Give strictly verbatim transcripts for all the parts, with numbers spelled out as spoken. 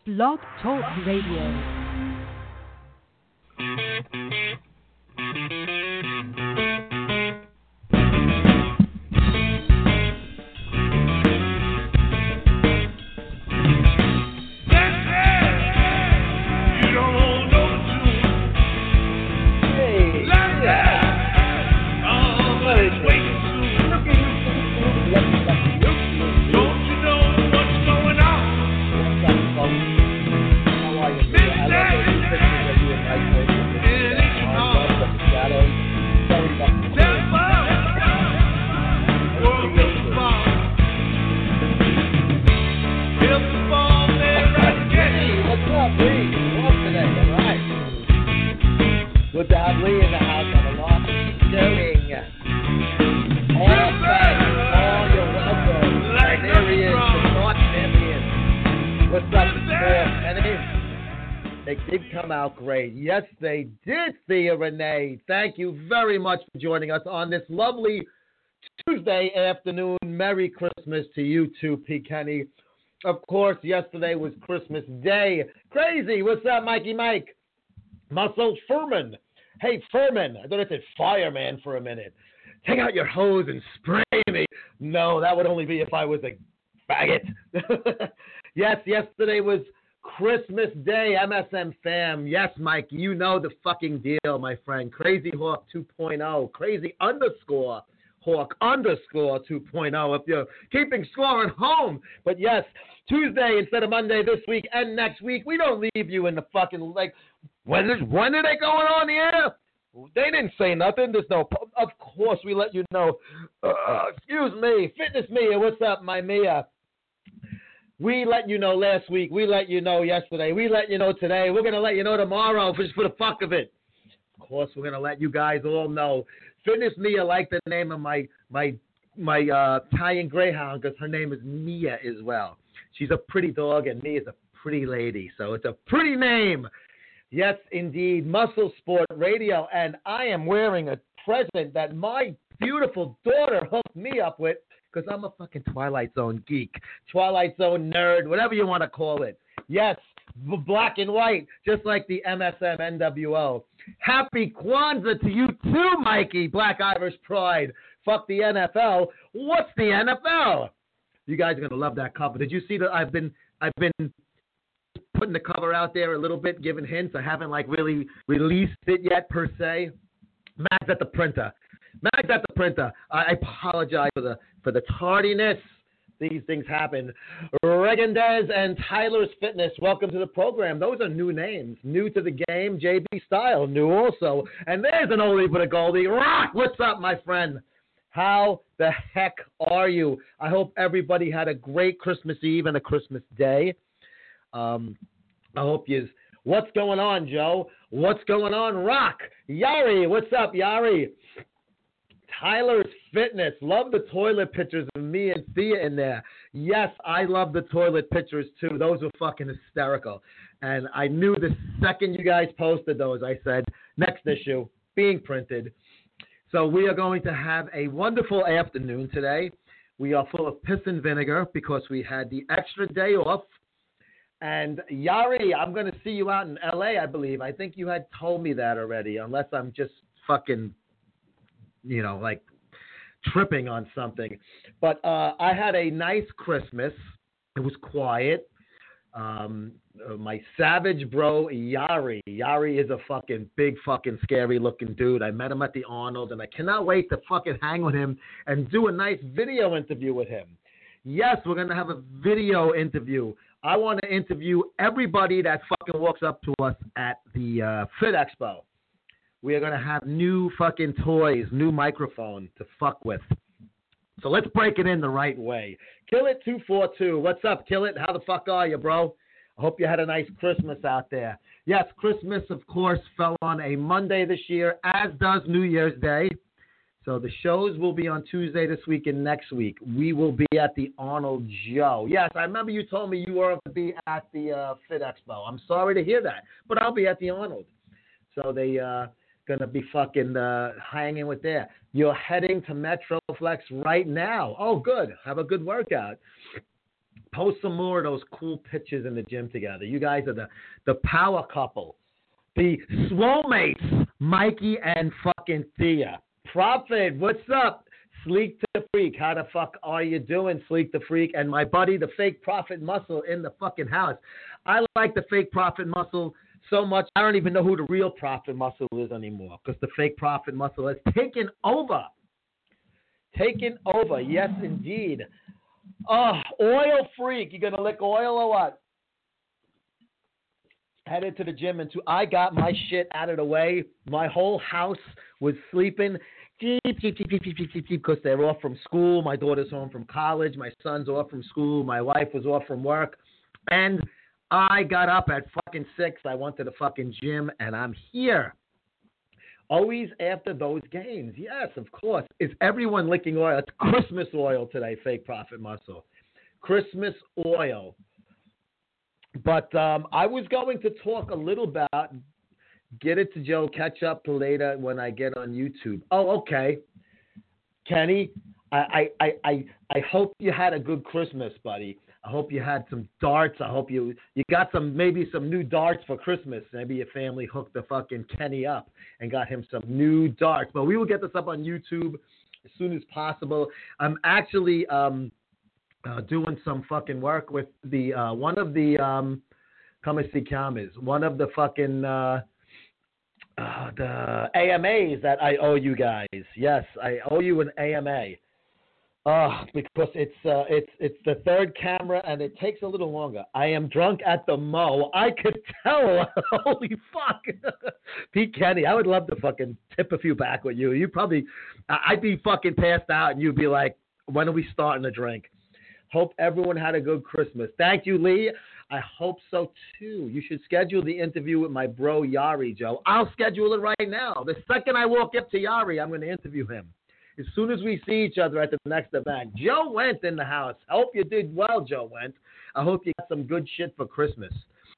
Blog Talk Radio. Great. Yes, they did, Thea Renee. Thank you very much for joining us on this lovely Tuesday afternoon. Merry Christmas to you too, P. Kenny. Of course, yesterday was Christmas Day. Crazy. What's up, Mikey Mike? Muscle Furman. Hey, Furman. I thought I said fireman for a minute. Take out your hose and spray me. No, that would only be if I was a faggot. Yes, yesterday was Christmas Day, M S M fam. Yes, Mike, you know the fucking deal, my friend. Crazy Hawk two point oh. Crazy underscore Hawk underscore two point oh if you're keeping score at home. But yes, Tuesday instead of Monday this week and next week. We don't leave you in the fucking, like, when, is, when are they going on the air? They didn't say nothing. There's no, of course we let you know. Uh, excuse me, Fitness Mia, what's up, my Mia? We let you know last week. We let you know yesterday. We let you know today. We're going to let you know tomorrow just for the fuck of it. Of course, we're going to let you guys all know. Fitness Mia, like the name of my my my uh, Italian Greyhound, because her name is Mia as well. She's a pretty dog, and Mia's a pretty lady. So it's a pretty name. Yes, indeed. Muscle Sport Radio. And I am wearing a present that my beautiful daughter hooked me up with, because I'm a fucking Twilight Zone geek, Twilight Zone nerd, whatever you want to call it. Yes, b- black and white, just like the M S M N W O. Happy Kwanzaa to you too, Mikey, Black Irish Pride. Fuck the N F L. What's the N F L? You guys are gonna love that cover. Did you see that? I've been I've been putting the cover out there a little bit, giving hints. I haven't like really released it yet per se. Mag's at the printer. Mag's at the printer. I apologize for the for the tardiness. These things happen. Regandez and Tyler's Fitness, welcome to the program. Those are new names. New to the game. J B Style, new also. And there's an oldie but a goldie. Rock, what's up, my friend? How the heck are you? I hope everybody had a great Christmas Eve and a Christmas Day. Um, I hope you... What's going on, Joe? What's going on, Rock? Yari, what's up, Yari? Tyler's Fitness. Love the toilet pictures of me and Thea in there. Yes, I love the toilet pictures too. Those were fucking hysterical. And I knew the second you guys posted those, I said, next issue, being printed. So we are going to have a wonderful afternoon today. We are full of piss and vinegar because we had the extra day off. And Yari, I'm going to see you out in L A, I believe. I think you had told me that already, unless I'm just fucking... you know, like tripping on something. But uh, I had a nice Christmas. It was quiet. Um, uh, my savage bro, Yari. Yari is a fucking big fucking scary looking dude. I met him at the Arnold, and I cannot wait to fucking hang with him and do a nice video interview with him. Yes, we're going to have a video interview. I want to interview everybody that fucking walks up to us at the uh, Fit Expo. We are going to have new fucking toys, new microphone to fuck with. So let's break it in the right way. Kill It two four two. What's up, Kill It? How the fuck are you, bro? I hope you had a nice Christmas out there. Yes, Christmas, of course, fell on a Monday this year, as does New Year's Day. So the shows will be on Tuesday this week and next week. We will be at the Arnold Joe. Yes, I remember you told me you were going to be at the uh, Fit Expo. I'm sorry to hear that, but I'll be at the Arnold. So they... uh going to be fucking uh, hanging with there. You're heading to Metroflex right now. Oh, good. Have a good workout. Post some more of those cool pictures in the gym together. You guys are the, the power couple. The swole mates, Mikey and fucking Thea. Prophet, what's up? Sleek the Freak. How the fuck are you doing, Sleek the Freak? And my buddy, the fake Prophet Muscle in the fucking house. I like the fake Prophet Muscle so much, I don't even know who the real Prophet Muscle is anymore because the fake Prophet Muscle has taken over. Taken over, yes, indeed. Oh, oil freak. You going to lick oil or what? Headed to the gym and to, I got my shit out of the way. My whole house was sleeping. Because they're off from school. My daughter's home from college. My son's off from school. My wife was off from work. And I got up at fucking six. I went to the fucking gym, and I'm here. Always after those games. Yes, of course. Is everyone licking oil? It's Christmas oil today, fake Prophet Muscle. Christmas oil. But um, I was going to talk a little about, get it to Joe, catch up later when I get on YouTube. Oh, okay. Kenny, I, I, I, I hope you had a good Christmas, buddy. I hope you had some darts. I hope you you got some maybe some new darts for Christmas. Maybe your family hooked the fucking Kenny up and got him some new darts. But we will get this up on YouTube as soon as possible. I'm actually um, uh, doing some fucking work with the uh, one of the um, come and see cameras. One of the fucking uh, uh, the A M As that I owe you guys. Yes, I owe you an A M A. Uh, because it's uh, it's it's the third camera and it takes a little longer. I am drunk at the Mo. I could tell. Holy fuck, Pete Kenny. I would love to fucking tip a few back with you. You probably, I'd be fucking passed out and you'd be like, when are we starting to drink? Hope everyone had a good Christmas. Thank you, Lee. I hope so too. You should schedule the interview with my bro Yari, Joe. I'll schedule it right now. The second I walk up to Yari, I'm going to interview him. As soon as we see each other at the next event. Joe Went in the house. I hope you did well, Joe Went. I hope you got some good shit for Christmas.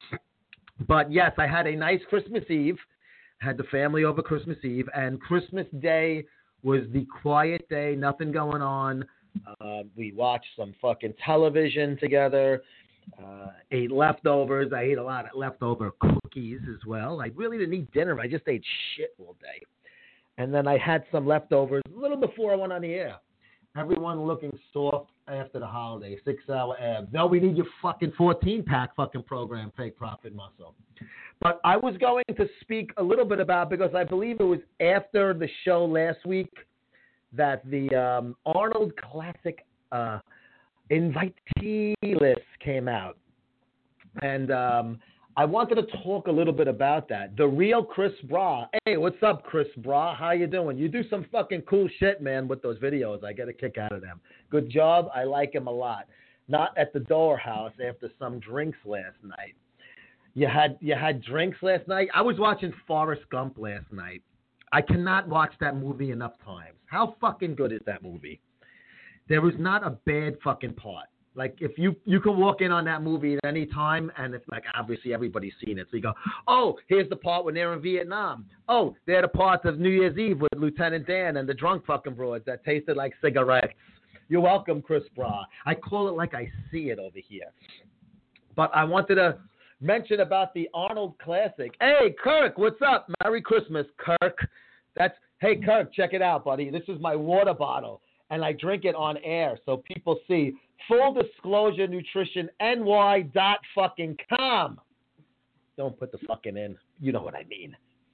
But yes, I had a nice Christmas Eve. I had the family over Christmas Eve. And Christmas Day was the quiet day. Nothing going on. Uh, we watched some fucking television together. Uh, ate leftovers. I ate a lot of leftover cookies as well. I really didn't eat dinner. I just ate shit all day. And then I had some leftovers a little before I went on the air. Everyone looking soft after the holiday. Six-hour abs. No, we need your fucking fourteen-pack fucking program, fake Prophet Muscle. But I was going to speak a little bit about, because I believe it was after the show last week that the um, Arnold Classic uh, invitee list came out. And um I wanted to talk a little bit about that. The real Chris Bra. Hey, what's up, Chris Bra? How you doing? You do some fucking cool shit, man, with those videos. I get a kick out of them. Good job. I like him a lot. Not at the Door House after some drinks last night. You had you had drinks last night? I was watching Forrest Gump last night. I cannot watch that movie enough times. How fucking good is that movie? There was not a bad fucking part. Like, if you, you can walk in on that movie at any time, and it's like, obviously, everybody's seen it. So you go, oh, here's the part when they're in Vietnam. Oh, they're the parts of New Year's Eve with Lieutenant Dan and the drunk fucking broads that tasted like cigarettes. You're welcome, Chris Bra. I call it like I see it over here. But I wanted to mention about the Arnold Classic. Hey, Kirk, what's up? Merry Christmas, Kirk. That's Hey, Kirk, check it out, buddy. This is my water bottle, and I drink it on air so people see. Full Disclosure Nutrition N Y dot fucking com. Don't put the fucking in. You know what I mean.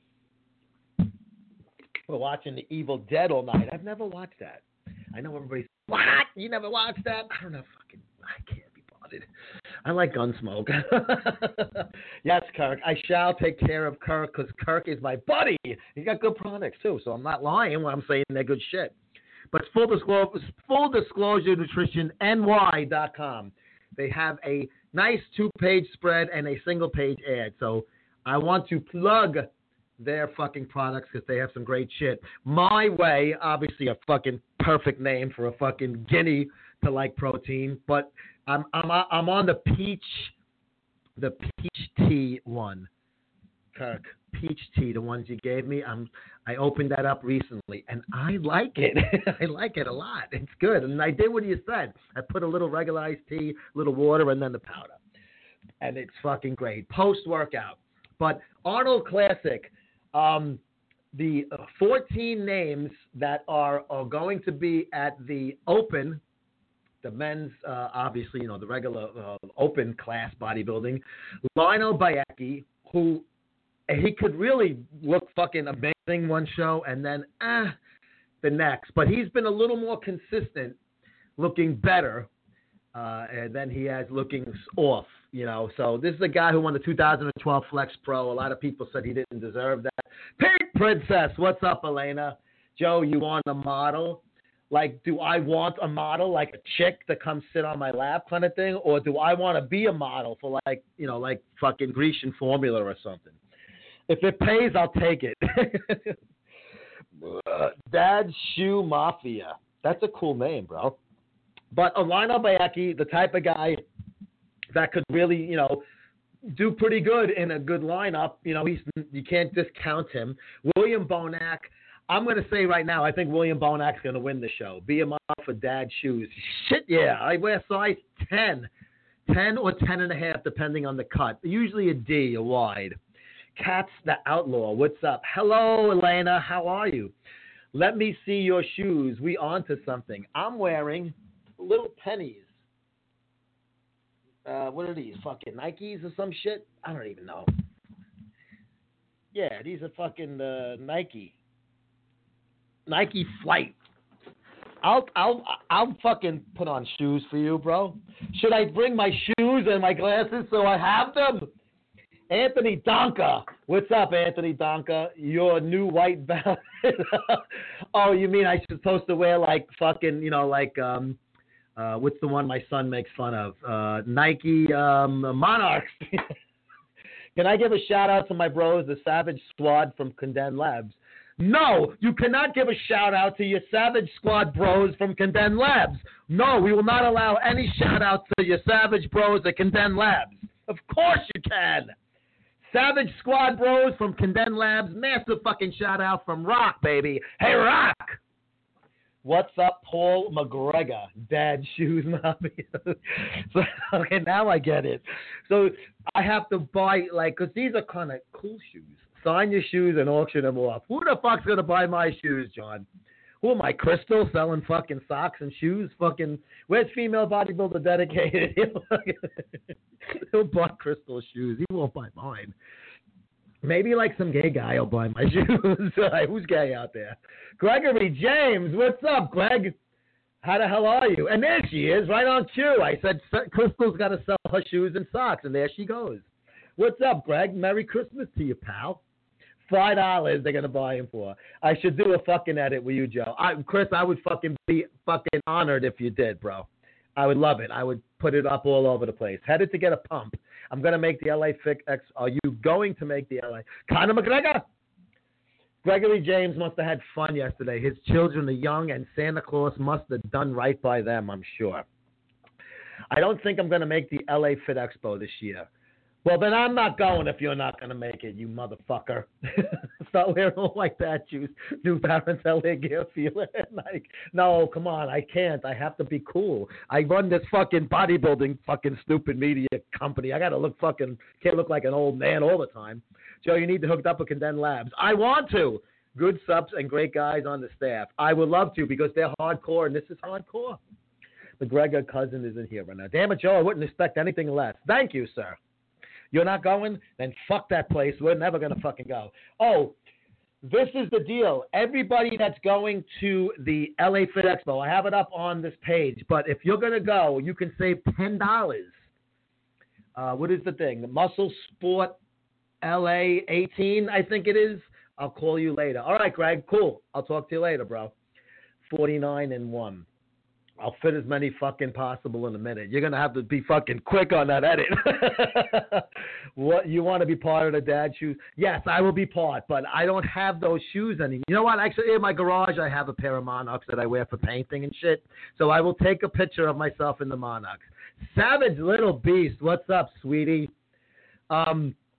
We're watching The Evil Dead all night. I've never watched that. I know everybody's, what? You never watched that? I don't know. Fucking, I can't be bothered. I like Gunsmoke. Yes, Kirk. I shall take care of Kirk because Kirk is my buddy. He's got good products too, so I'm not lying when I'm saying they're good shit. But full disclosure, full disclosure nutrition N Y dot com. They have a nice two-page spread and a single-page ad. So I want to plug their fucking products because they have some great shit. My Way, obviously a fucking perfect name for a fucking guinea to like protein. But I'm I'm I'm on the peach, the peach tea one. Kirk peach tea, the ones you gave me. I'm I opened that up recently, and I like it. I like it a lot. It's good, and I did what you said. I put a little regular iced tea, a little water, and then the powder, and it's fucking great post workout. But Arnold Classic, um, the fourteen names that are are going to be at the Open. The men's, uh, obviously, you know, the regular uh, open class bodybuilding. Lionel Bayeki, who he could really look fucking amazing one show and then ah, uh, the next. But he's been a little more consistent, looking better, uh, and then he has looking off, you know. So this is a guy who won the two thousand twelve Flex Pro. A lot of people said he didn't deserve that. Pink Princess, what's up, Elena? Joe, you want a model? Like, do I want a model, like a chick to come sit on my lap kind of thing? Or do I want to be a model for, like, you know, like fucking Grecian Formula or something? If it pays, I'll take it. Dad Shoe Mafia. That's a cool name, bro. But Lionel Bayeki, the type of guy that could really, you know, do pretty good in a good lineup. You know, he's you can't discount him. William Bonac. I'm going to say right now, I think William Bonac's going to win the show. Be a model for Dad Shoes. Shit, yeah. I wear size ten. ten or ten and a half, depending on the cut. Usually a D, a wide. Cats the Outlaw. What's up? Hello, Elena. How are you? Let me see your shoes. We on to something. I'm wearing little pennies. Uh, what are these? Fucking Nikes or some shit? I don't even know. Yeah, these are fucking uh, Nike. Nike Flight. I'll I'll I'll fucking put on shoes for you, bro. Should I bring my shoes and my glasses so I have them? Anthony Donka. What's up, Anthony Donka? Your new white belt. Oh, you mean I'm supposed to wear like fucking, you know, like um uh what's the one my son makes fun of? Uh Nike um Monarchs. Can I give a shout out to my bros, the Savage Squad from Condemned Labs? No, you cannot give a shout out to your Savage Squad bros from Condemned Labs. No, we will not allow any shout outs to your Savage bros at Condemned Labs. Of course you can. Savage Squad bros from Condemned Labs, massive fucking shout out from Rock, baby. Hey, Rock. What's up, Paul McGregor? Dad Shoes Mafia. So, okay, now I get it. So I have to buy, like, because these are kind of cool shoes. Sign your shoes and auction them off. Who the fuck's going to buy my shoes, John? Who am I, Crystal, selling fucking socks and shoes? Fucking, where's Female Bodybuilder Dedicated? He'll buy Crystal's shoes. He won't buy mine. Maybe like some gay guy will buy my shoes. Who's gay out there? Gregory James, what's up, Greg? How the hell are you? And there she is, right on cue. I said Crystal's got to sell her shoes and socks, and there she goes. What's up, Greg? Merry Christmas to you, pal. Five dollars they're gonna buy him for. I should do a fucking edit with you, Joe. I, Chris, I would fucking be fucking honored if you did, bro. I would love it. I would put it up all over the place. Headed to get a pump. I'm gonna make the L A Fit X. Are you going to make the L A? Conor McGregor. Gregory James must have had fun yesterday. His children are young, and Santa Claus must have done right by them, I'm sure. I don't think I'm gonna make the L A Fit Expo this year. Well, then I'm not going if you're not going to make it, you motherfucker. Start wearing all like that shoes. New Balance L A Gear feeling. Like, no, come on, I can't. I have to be cool. I run this fucking bodybuilding fucking stupid media company. I got to look fucking, can't look like an old man all the time. Joe, you need to hook up with Condemned Labs. I want to. Good subs and great guys on the staff. I would love to because they're hardcore, and this is hardcore. The Gregor cousin isn't here right now. Damn it, Joe, I wouldn't expect anything less. Thank you, sir. You're not going? Then fuck that place. We're never going to fucking go. Oh, this is the deal. Everybody that's going to the L A Fit Expo, I have it up on this page, but if you're going to go, you can save ten dollars. Uh, what is the thing? The Muscle Sport L A eighteen, I think it is. I'll call you later. All right, Greg, cool. I'll talk to you later, bro. forty-nine and one. I'll fit as many fucking possible in a minute. You're going to have to be fucking quick on that edit. What, you want to be part of the dad shoes? Yes, I will be part, but I don't have those shoes anymore. You know what? Actually, in my garage, I have a pair of Monarchs that I wear for painting and shit. So I will take a picture of myself in the Monarchs. Savage Little Beast, what's up, sweetie? Um,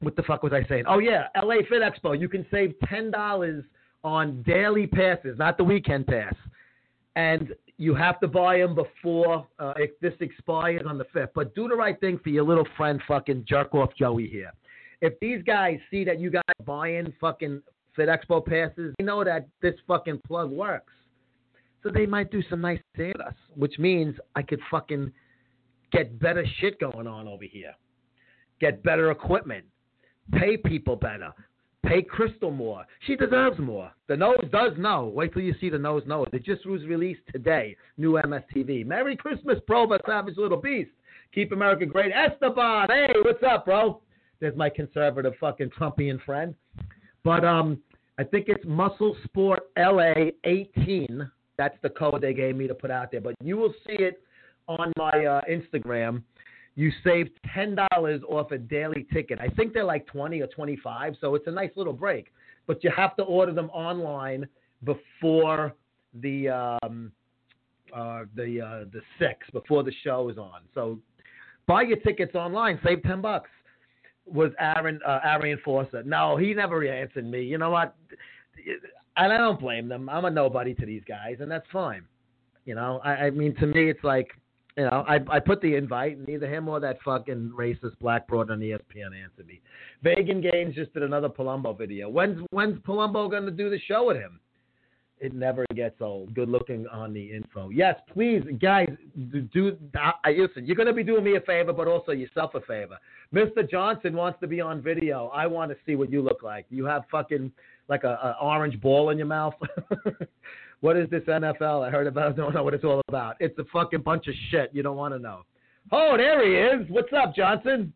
what the fuck was I saying? Oh, yeah, L A Fit Expo. You can save ten dollars on daily passes, not the weekend pass. And you have to buy them before uh, if this expires on the fifth. But do the right thing for your little friend fucking jerk-off Joey here. If these guys see that you guys buying fucking Fit Expo passes, they know that this fucking plug works. So they might do some nice things with us, which means I could fucking get better shit going on over here. Get better equipment. Pay people better. Pay Crystal more. She deserves more. The nose does know. Wait till you see the nose knows. It just was released today. New M S T V. Merry Christmas, Provo, Savage Little Beast. Keep America great. Esteban. Hey, what's up, bro? There's my conservative fucking Trumpian friend. But um, I think it's Muscle Sport L A eighteen. That's the code they gave me to put out there. But you will see it on my uh, Instagram. You save ten dollars off a daily ticket. I think they're like twenty or twenty-five, so it's a nice little break. But you have to order them online before the um, uh, the uh, the sixth, before the show is on. So buy your tickets online. Save ten bucks. Was Aaron uh, Arian Forster? No, he never answered me. You know what? And I don't blame them. I'm a nobody to these guys, and that's fine. You know, I, I mean, to me, it's like, you know, I I put the invite, and neither him or that fucking racist black broad on E S P N answered me. Vegan Games just did another Palumbo video. When's when's Palumbo going to do the show with him? It never gets old. Good looking on the info. Yes, please, guys, do. do I, listen, you're going to be doing me a favor, but also yourself a favor. Mister Johnson wants to be on video. I want to see what you look like. You have fucking like a, a orange ball in your mouth. What is this N F L? I heard about it. I don't know what it's all about. It's a fucking bunch of shit you don't want to know. Oh, there he is. What's up, Johnson?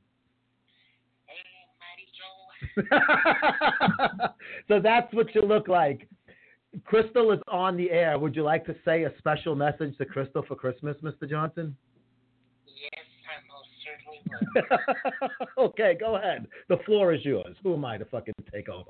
Hey, Mighty Joe. So that's what you look like. Crystal is on the air. Would you like to say a special message to Crystal for Christmas, Mister Johnson? Yes, I most certainly would. Okay, go ahead. The floor is yours. Who am I to fucking take over?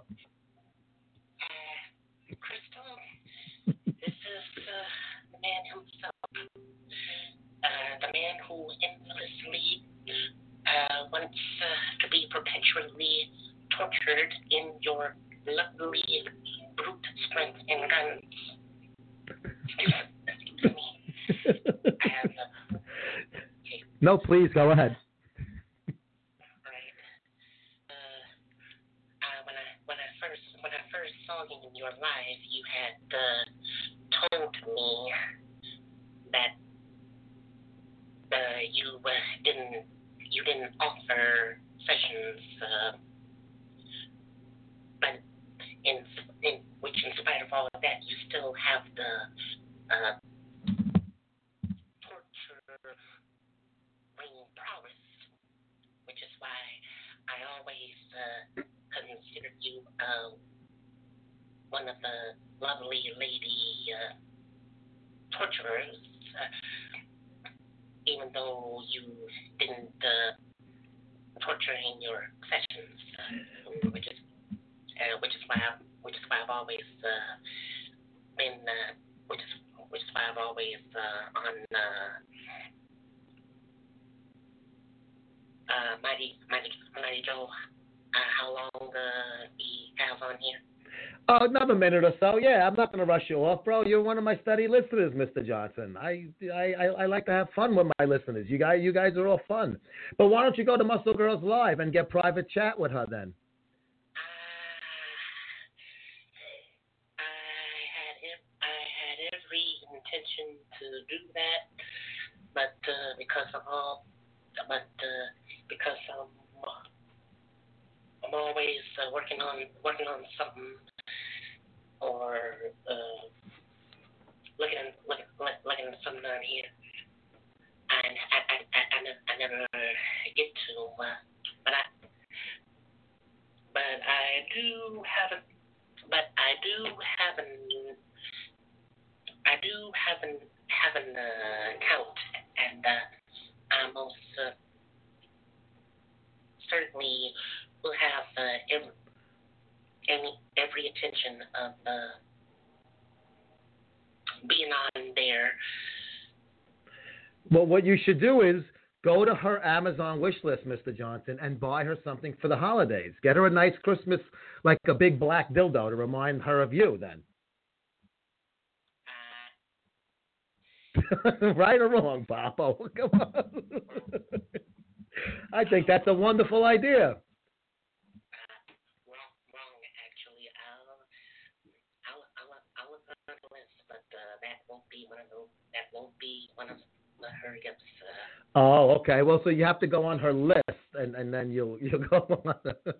Uh, Crystal, this is uh, the man himself. Uh, the man who endlessly uh, wants uh, to be perpetually tortured in your lovely brute strength and guns. Excuse me. I have, uh, okay. No, please, go ahead. Right. Uh, uh, when I when I first when I first saw you in your live, you had uh, told me that uh, you uh, didn't you didn't offer sessions, uh, but in in which, in spite of all of that, you still have the uh, torture ring prowess, which is why I always uh, considered you uh, one of the lovely lady uh, torturers, uh, even though you didn't uh, torture in your sessions, uh, which is uh, which is why I, which is why I've always uh, been uh, which is which is why I've always uh, on uh, uh, Mighty Mighty Mighty Joe. Uh, how long uh, he has on here? Oh, another minute or so. Yeah, I'm not going to rush you off, bro. You're one of my steady listeners, Mister Johnson. I, I, I, I like to have fun with my listeners. You guys, you guys are all fun. But why don't you go to Muscle Girls Live and get private chat with her then? Uh, I had ev- I had every intention to do that, but uh, because of all, but uh, because I'm, I'm always uh, working on working on something. Or uh, looking at look, look, looking at something on here, and I I, I, I, ne- I never get to, uh, but I but I do have a but I do have an I do have an have an uh, account, and uh, I most uh, certainly will have uh, every. Any, every attention of uh, being on there. Well, what you should do is go to her Amazon wish list, Mister Johnson, and buy her something for the holidays. Get her a nice Christmas, like a big black dildo to remind her of you then. Right or wrong, Papo? Come on. I think that's a wonderful idea. Wrong, wrong. Actually, I'll, I'll, I'll, I'll look on the list, but uh, that won't be one of those. That won't be one of the, her gifts. Uh, Oh, okay. Well, so you have to go on her list, and, and then you'll you'll go on.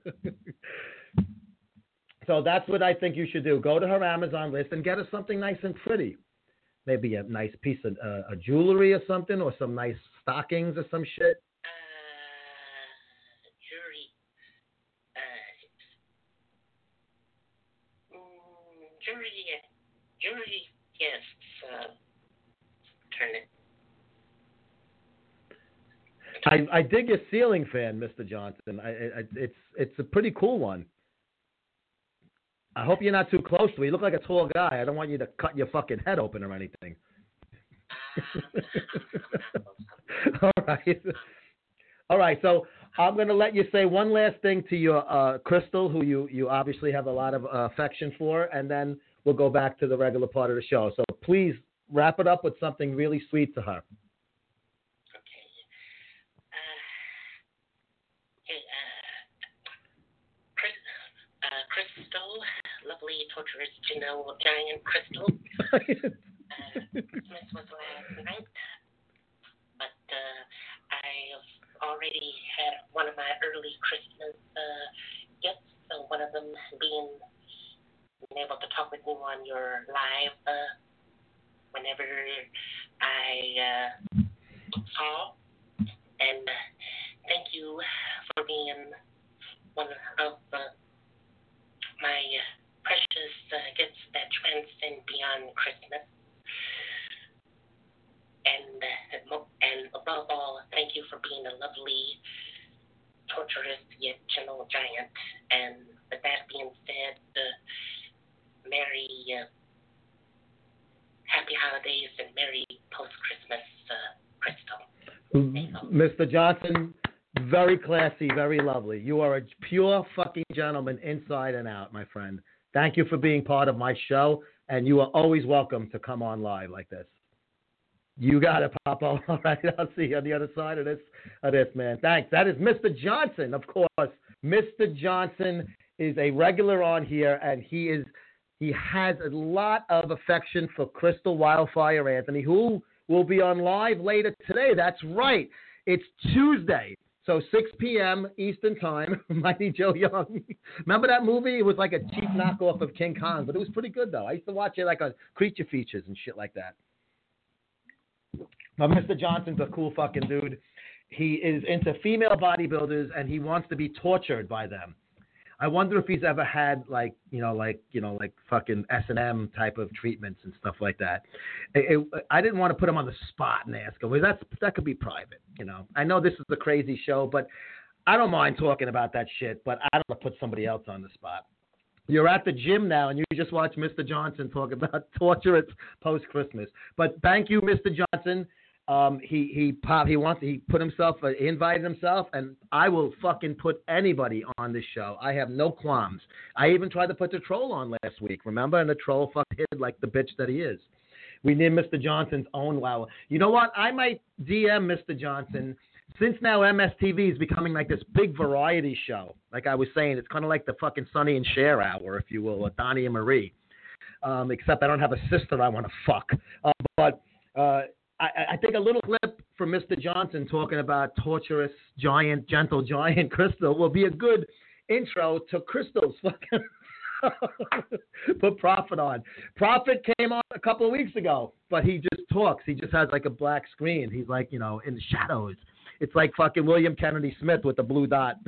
So that's what I think you should do. Go to her Amazon list and get her something nice and pretty. Maybe a nice piece of uh, a jewelry or something, or some nice stockings or some shit. uh, jury. Uh, mm, jury. Jury gifts. Uh, turn it. I, I dig your ceiling fan, Mister Johnson. I, I, it's it's a pretty cool one. I hope you're not too close to me. You look like a tall guy. I don't want you to cut your fucking head open or anything. All right. All right. So I'm going to let you say one last thing to your uh, Crystal, who you, you obviously have a lot of uh, affection for, and then we'll go back to the regular part of the show. So please wrap it up with something really sweet to her. Crystal, lovely, torturous, Janelle, giant Crystal. uh, Christmas was last night, but uh, I've already had one of my early Christmas uh, gifts. So one of them being, being able to talk with me on your live uh, whenever I uh, call. And uh, thank you for being one of the my uh, precious uh, gifts that transcend beyond Christmas. And uh, and above all, thank you for being a lovely, torturous, yet gentle giant. And with that being said, uh, Merry uh, Happy Holidays and Merry Post-Christmas, uh, Crystal. Mister Johnson, very classy, very lovely. You are a pure fucking gentleman inside and out, my friend. Thank you for being part of my show, and you are always welcome to come on live like this. You got it, Papa. All right, I'll see you on the other side of this, of this, man. Thanks. That is Mister Johnson, of course. Mister Johnson is a regular on here, and he is he has a lot of affection for Crystal Wildfire Anthony, who will be on live later today. That's right. It's Tuesday. So six p.m. Eastern Time, Mighty Joe Young. Remember that movie? It was like a cheap knockoff of King Kong, but it was pretty good, though. I used to watch it like on Creature Features and shit like that. But Mister Johnson's a cool fucking dude. He is into female bodybuilders, and he wants to be tortured by them. I wonder if he's ever had like, you know, like, you know, like fucking S and M type of treatments and stuff like that. It, it, I didn't want to put him on the spot and ask him. Well, that's, that could be private, you know. I know this is a crazy show, but I don't mind talking about that shit, but I don't want to put somebody else on the spot. You're at the gym now, and you just watch Mister Johnson talk about torture at post-Christmas. But thank you, Mister Johnson. Um, he he pop, he wants he put himself uh, he invited himself, and I will fucking put anybody on this show. I have no qualms. I even tried to put the troll on last week, remember? And the troll fucking hid like the bitch that he is. We need Mister Johnson's own wow. You know what? I might D M Mister Johnson, since now M S T V is becoming like this big variety show. Like I was saying, it's kind of like the fucking Sonny and Cher hour, if you will, with Donnie and Marie. Um, except I don't have a sister I want to fuck. Uh, but uh, I, I think a little clip from Mister Johnson talking about torturous, giant, gentle giant Crystal will be a good intro to Crystal's fucking put Prophet on. Prophet came on a couple of weeks ago, but he just talks. He just has like a black screen. He's like, you know, in the shadows. It's like fucking William Kennedy Smith with the blue dot.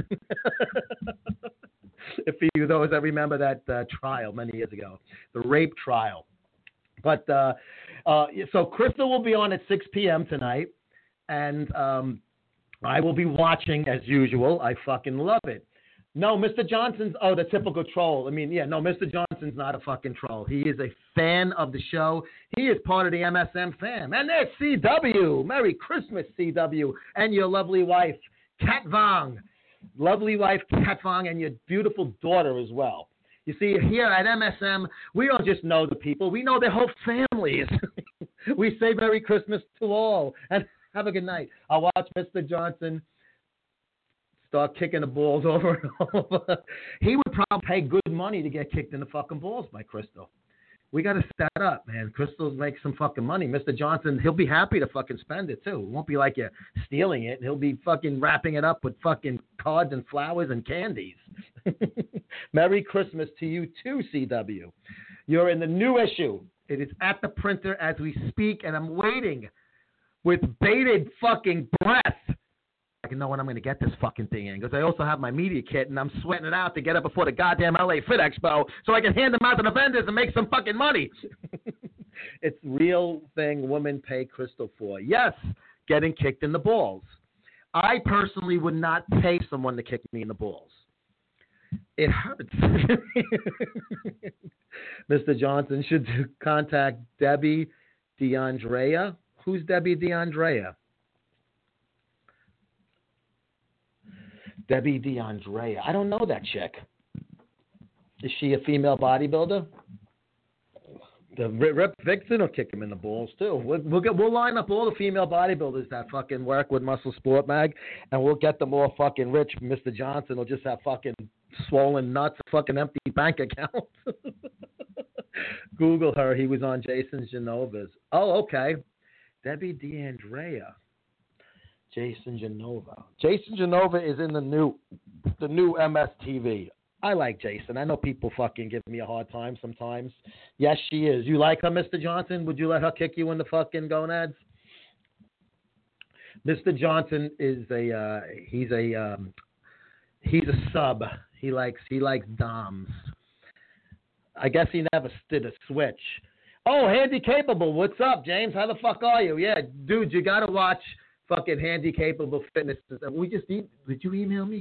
If you those that remember that uh, trial many years ago, the rape trial. But uh, uh, so Crystal will be on at six p.m. tonight, and um, I will be watching as usual. I fucking love it. No, Mister Johnson's, oh, the typical troll. I mean, yeah, no, Mister Johnson's not a fucking troll. He is a fan of the show. He is part of the M S M fam. And there's C W. Merry Christmas, C W. And your lovely wife, Kat Vong. Lovely wife, Kat Vong, and your beautiful daughter as well. You see, here at M S M, we don't just know the people. We know their whole families. We say Merry Christmas to all. And have a good night. I'll watch Mister Johnson start kicking the balls over and over. He would probably pay good money to get kicked in the fucking balls by Crystal. We got to set up, man. Crystal's make some fucking money. Mister Johnson, he'll be happy to fucking spend it, too. It won't be like you're stealing it. He'll be fucking wrapping it up with fucking cards and flowers and candies. Merry Christmas to you, too, C W. You're in the new issue. It is at the printer as we speak, and I'm waiting with bated fucking breath. I can know when I'm going to get this fucking thing in, because I also have my media kit, and I'm sweating it out to get it before the goddamn L A Fit Expo so I can hand them out to the vendors and make some fucking money. It's real thing women pay Crystal for. Yes, getting kicked in the balls. I personally would not pay someone to kick me in the balls. It hurts. Mister Johnson should contact Debbie DeAndrea. Who's Debbie DeAndrea? Debbie DeAndrea. I don't know that chick. Is she a female bodybuilder? The Rip Vixen will kick him in the balls, too. We'll, we'll, get, we'll line up all the female bodybuilders that fucking work with Muscle Sport Mag, and we'll get them all fucking rich. Mister Johnson will just have fucking swollen nuts, fucking empty bank accounts. Google her. He was on Jason Genova's. Oh, okay. Debbie DeAndrea. Jason Genova. Jason Genova is in the new the new M S T V. I like Jason. I know people fucking give me a hard time sometimes. Yes, she is. You like her, Mister Johnson? Would you let her kick you in the fucking gonads? Mister Johnson is a uh, he's a um, he's a sub. He likes he likes doms. I guess he never did a switch. Oh, Handy Capable. What's up, James? How the fuck are you? Yeah, dude, you gotta watch fucking Handy Capable Fitness. We just e- did you email me?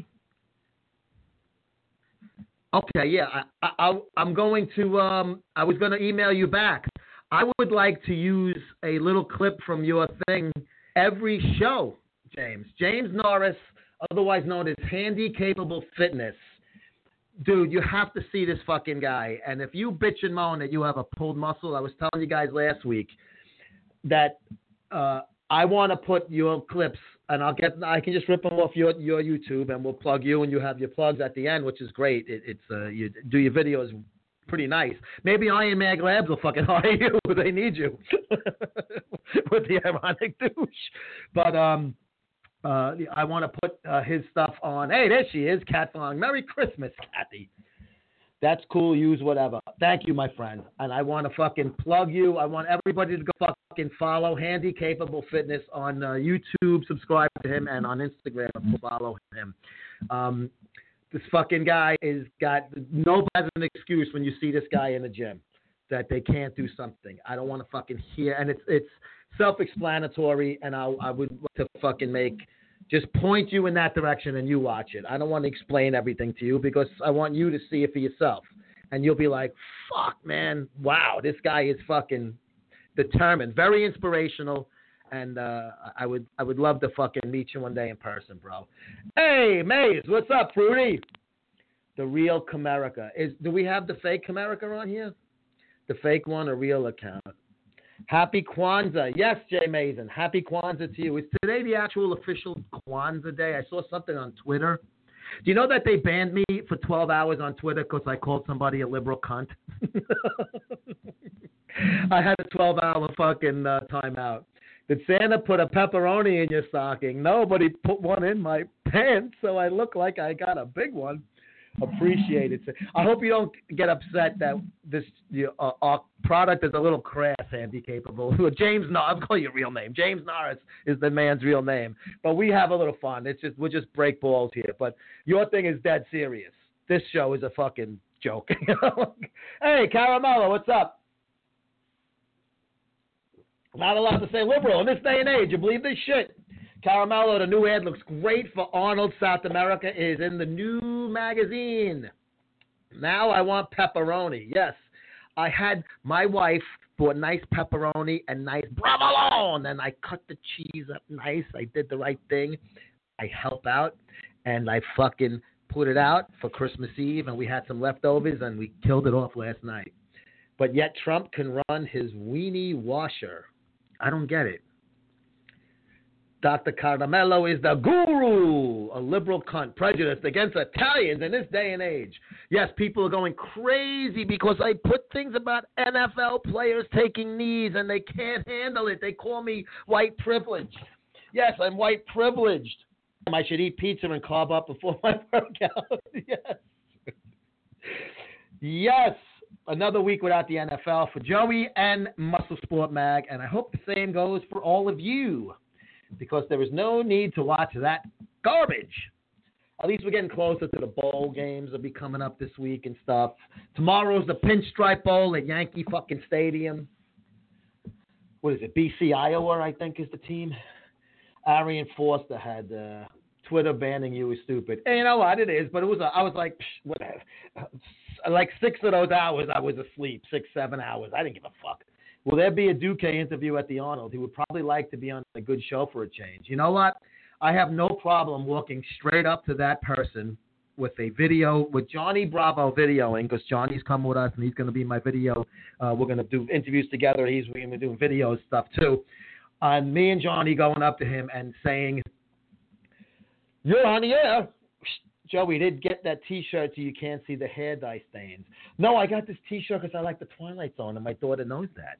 Okay, yeah, I, I, I'm going to. Um, I was going to email you back. I would like to use a little clip from your thing every show, James. James Norris, otherwise known as Handy Capable Fitness. Dude, you have to see this fucking guy. And if you bitch and moan that you have a pulled muscle, I was telling you guys last week that. Uh, I want to put your clips, and I'll get. I can just rip them off your, your YouTube, and we'll plug you, and you have your plugs at the end, which is great. It, it's uh, you do your videos pretty nice. Maybe Iron Mag Labs will fucking hire you. They need you with the ironic douche. But um, uh, I want to put uh, his stuff on. Hey, there she is, Kat Vong. Merry Christmas, Kathy. That's cool. Use whatever. Thank you, my friend. And I want to fucking plug you. I want everybody to go fucking follow Handy Capable Fitness on uh, YouTube. Subscribe to him, and on Instagram, follow him. Um, this fucking guy is got nobody has an excuse when you see this guy in the gym that they can't do something. I don't want to fucking hear, and it's it's self-explanatory. And I I would like to fucking make. Just point you in that direction and you watch it. I don't want to explain everything to you because I want you to see it for yourself. And you'll be like, fuck, man. Wow, this guy is fucking determined. Very inspirational. And uh, I would I would love to fucking meet you one day in person, bro. Hey, Maze, what's up, Fruity? The real Comerica. Is Do we have the fake Comerica on here? The fake one or real account? Happy Kwanzaa. Yes, Jay Mason. Happy Kwanzaa to you. Is today the actual official Kwanzaa day? I saw something on Twitter. Do you know that they banned me for twelve hours on Twitter because I called somebody a liberal cunt? I had a twelve-hour fucking uh, timeout. Did Santa put a pepperoni in your stocking? No, but he put one in my pants, so I look like I got a big one. Appreciate it. I hope you don't get upset that this you, uh, our product is a little crass, Handy Capable. James Norris, I'm calling your real name. James Norris is the man's real name. But we have a little fun. It's just we'll just break balls here. But your thing is dead serious. This show is a fucking joke. Hey, Caramello, what's up? Not allowed to say liberal in this day and age. You believe this shit? Caramello, the new ad looks great for Arnold South America. Is in the new magazine. Now I want pepperoni. Yes, I had my wife bought nice pepperoni and nice provolone, and I cut the cheese up nice. I did the right thing. I help out, and I fucking put it out for Christmas Eve, and we had some leftovers, and we killed it off last night. But yet Trump can run his weenie washer. I don't get it. Doctor Caramello is the guru, a liberal cunt prejudiced against Italians in this day and age. Yes, people are going crazy because I put things about N F L players taking knees and they can't handle it. They call me white privileged. Yes, I'm white privileged. I should eat pizza and carb up before my workout. Yes. Yes. Another week without the N F L for Joey and Muscle Sport Mag, and I hope the same goes for all of you, because there is no need to watch that garbage. At least we're getting closer to the bowl games that'll be coming up this week and stuff. Tomorrow's the Pinstripe Bowl at Yankee fucking Stadium. What is it, B C, Iowa, I think is the team. Arian Foster had uh, Twitter banning you is stupid. And you know what, it is, but it was, a, I was like, psh, whatever. Like six of those hours I was asleep, six, seven hours. I didn't give a fuck. Will there be a Duque interview at the Arnold? He would probably like to be on a good show for a change. You know what? I have no problem walking straight up to that person with a video, with Johnny Bravo videoing, because Johnny's coming with us and he's going to be my video. Uh, we're going to do interviews together. He's going to do video stuff too. And me and Johnny going up to him and saying, "You're on the air. Joey, did get that T-shirt so you can't see the hair dye stains." No, I got this T-shirt because I like the Twilight Zone, and my daughter knows that.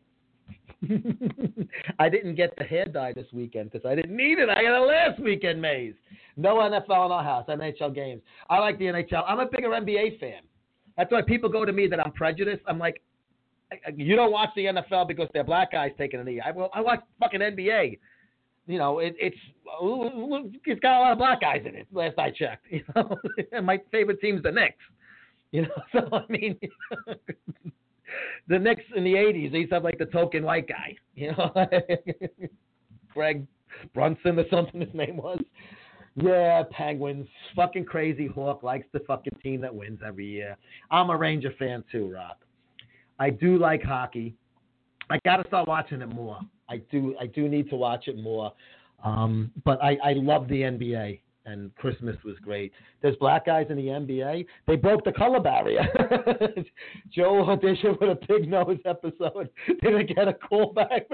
I didn't get the hair dye this weekend because I didn't need it. I got it last weekend, Maze. No N F L in our house, N H L games. I like the N H L. I'm a bigger N B A fan. That's why people go to me that I'm prejudiced. I'm like, you don't watch the N F L because they're black guys taking a knee. I, well, I watch fucking N B A. You know, it, it's it's got a lot of black guys in it. Last I checked, you know, and my favorite team's the Knicks. You know, so I mean, the Knicks in the eighties, they used to have like the token white guy. You know, Greg Brunson or something his name was. Yeah, Penguins, fucking crazy Hawk likes the fucking team that wins every year. I'm a Ranger fan too, Rock. I do like hockey. I got to start watching it more. I do I do need to watch it more. Um, but I, I love the N B A, and Christmas was great. There's black guys in the N B A. They broke the color barrier. Joe auditioned with a Pig Nose episode. Didn't get a call back.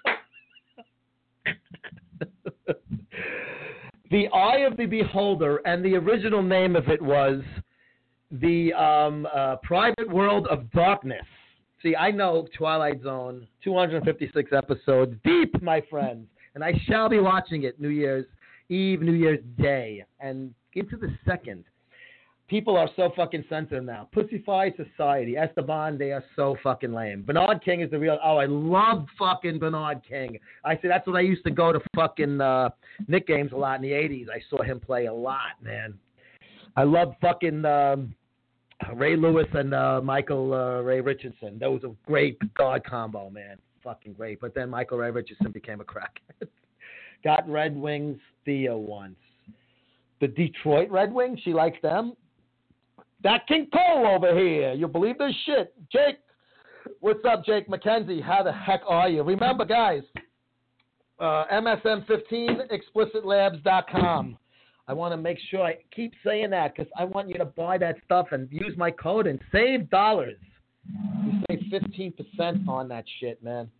The Eye of the Beholder, and the original name of it was The um, uh, Private World of Darkness. See, I know Twilight Zone, two hundred fifty-six episodes deep, my friends, and I shall be watching it New Year's Eve, New Year's Day, and into the second. People are so fucking sensitive now. Pussify Society, Esteban, they are so fucking lame. Bernard King is the real, oh, I love fucking Bernard King. I said that's what I used to go to fucking uh, Knick games a lot in the eighties. I saw him play a lot, man. I love fucking... Um, Ray Lewis and uh, Michael uh, Ray Richardson. That was a great guard combo, man. Fucking great. But then Michael Ray Richardson became a crackhead. Got Red Wings Thea once. The Detroit Red Wings, she likes them. That King Cole over here. You believe this shit? Jake, what's up, Jake McKenzie? How the heck are you? Remember, guys, uh, M S M fifteen, explicit labs dot com. I want to make sure I keep saying that because I want you to buy that stuff and use my code and save dollars. You save fifteen percent on that shit, man.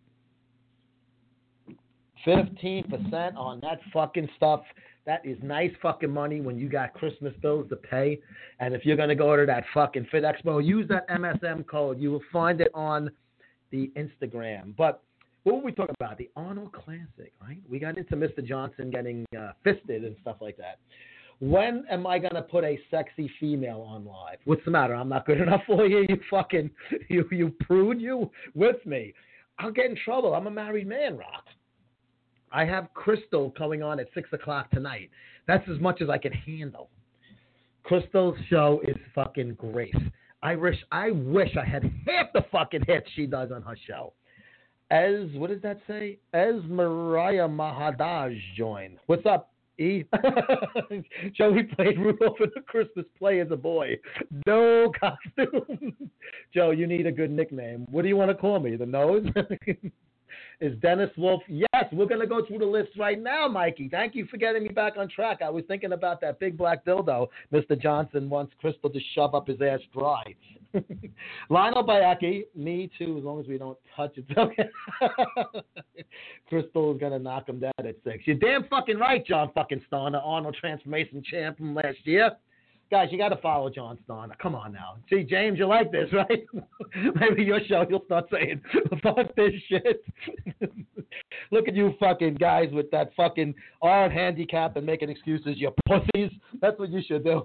fifteen percent on that fucking stuff. That is nice fucking money when you got Christmas bills to pay. And if you're going to go to that fucking Fit Expo, use that M S M code. You will find it on the Instagram. But what were we talking about? The Arnold Classic, right? We got into Mister Johnson getting uh, fisted and stuff like that. When am I going to put a sexy female on live? What's the matter? I'm not good enough for you? You fucking, you, you prude you with me. I'll get in trouble. I'm a married man, Rock. I have Crystal coming on at six o'clock tonight. That's as much as I can handle. Crystal's show is fucking great. I wish I wish I had half the fucking hits she does on her show. As, what does that say? As Mariah Mahadaj joined. What's up, E. Joey played Rudolph in a Christmas play as a boy. No costume. Joe, you need a good nickname. What do you want to call me? The Nose? Is Dennis Wolf? Yes, we're going to go through the list right now, Mikey. Thank you for getting me back on track. I was thinking about that big black dildo Mister Johnson wants Crystal to shove up his ass dry. Lionel Bayaki, me too, as long as we don't touch it. Okay. Crystal is going to knock him down at six. You're damn fucking right, John fucking Starner, Arnold Transformation Champ from last year. Guys, you got to follow John Starner. Come on now. See, James, you like this, right? Maybe your show you'll start saying, fuck this shit. Look at you fucking guys with that fucking arm handicap and making excuses. You pussies. That's what you should do.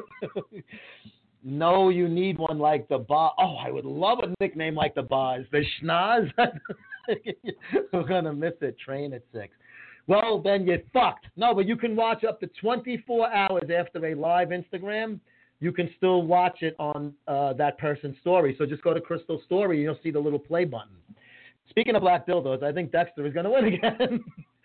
No, you need one like the Boz. Oh, I would love a nickname like the Boz. The Schnoz. We're going to miss it. Train at six. Well, then you're fucked. No, but you can watch up to twenty-four hours after a live Instagram. You can still watch it on uh, that person's story. So just go to Crystal's story and you'll see the little play button. Speaking of black dildos, I think Dexter is going to win again.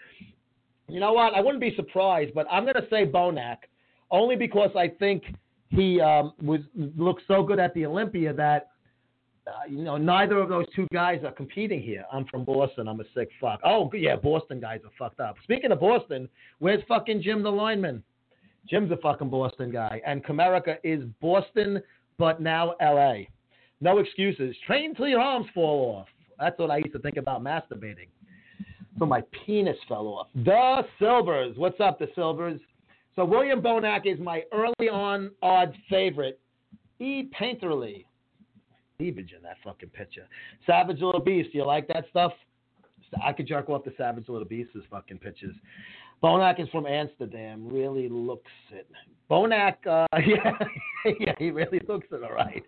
You know what? I wouldn't be surprised, but I'm going to say Bonac only because I think he um, was looked so good at the Olympia that Uh, you know, neither of those two guys are competing here. I'm from Boston. I'm a sick fuck. Oh, yeah, Boston guys are fucked up. Speaking of Boston, where's fucking Jim the lineman? Jim's a fucking Boston guy. And Comerica is Boston, but now L A. No excuses. Train till your arms fall off. That's what I used to think about masturbating. So my penis fell off. The Silvers. What's up, the Silvers? So William Bonac is my early on odds favorite. E. Painterly. Cleavage in that fucking picture. Savage Little Beast, you like that stuff? I could jerk off the Savage Little Beast's fucking pictures. Bonac is from Amsterdam. Really looks it. Bonac, uh, yeah, yeah, he really looks it, all right.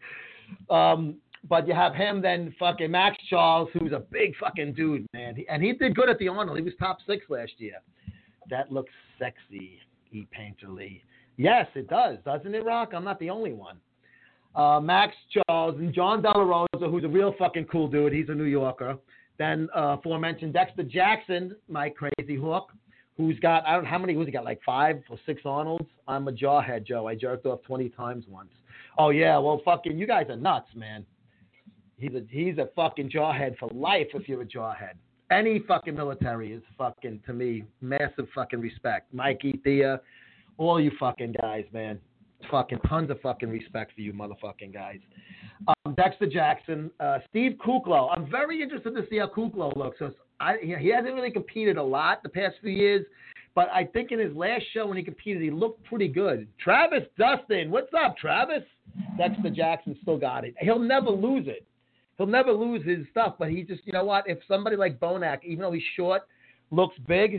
Um, but you have him, then fucking Max Charles, who's a big fucking dude, man. He, and he did good at the Arnold. He was top six last year. That looks sexy, E. Painterly. Yes, it does. Doesn't it, Rock? I'm not the only one. Uh, Max Charles and John De La Rosa, who's a real fucking cool dude. He's a New Yorker. Then uh, aforementioned Dexter Jackson, my crazy hook, who's got, I don't know how many, who's he got, like five or six Arnolds? I'm a jawhead, Joe. I jerked off twenty times once. Oh, yeah, well, fucking, you guys are nuts, man. He's a, he's a fucking jawhead for life if you're a jawhead. Any fucking military is fucking, to me, massive fucking respect. Mikey, Thea, all you fucking guys, man. Fucking tons of fucking respect for you motherfucking guys. Um, Dexter Jackson, uh, Steve Kuklo. I'm very interested to see how Kuklo looks. So I, he hasn't really competed a lot the past few years, but I think in his last show when he competed, he looked pretty good. Travis Dustin, what's up, Travis? Dexter Jackson still got it. He'll never lose it. He'll never lose his stuff, but he just, you know what? If somebody like Bonac, even though he's short, looks big.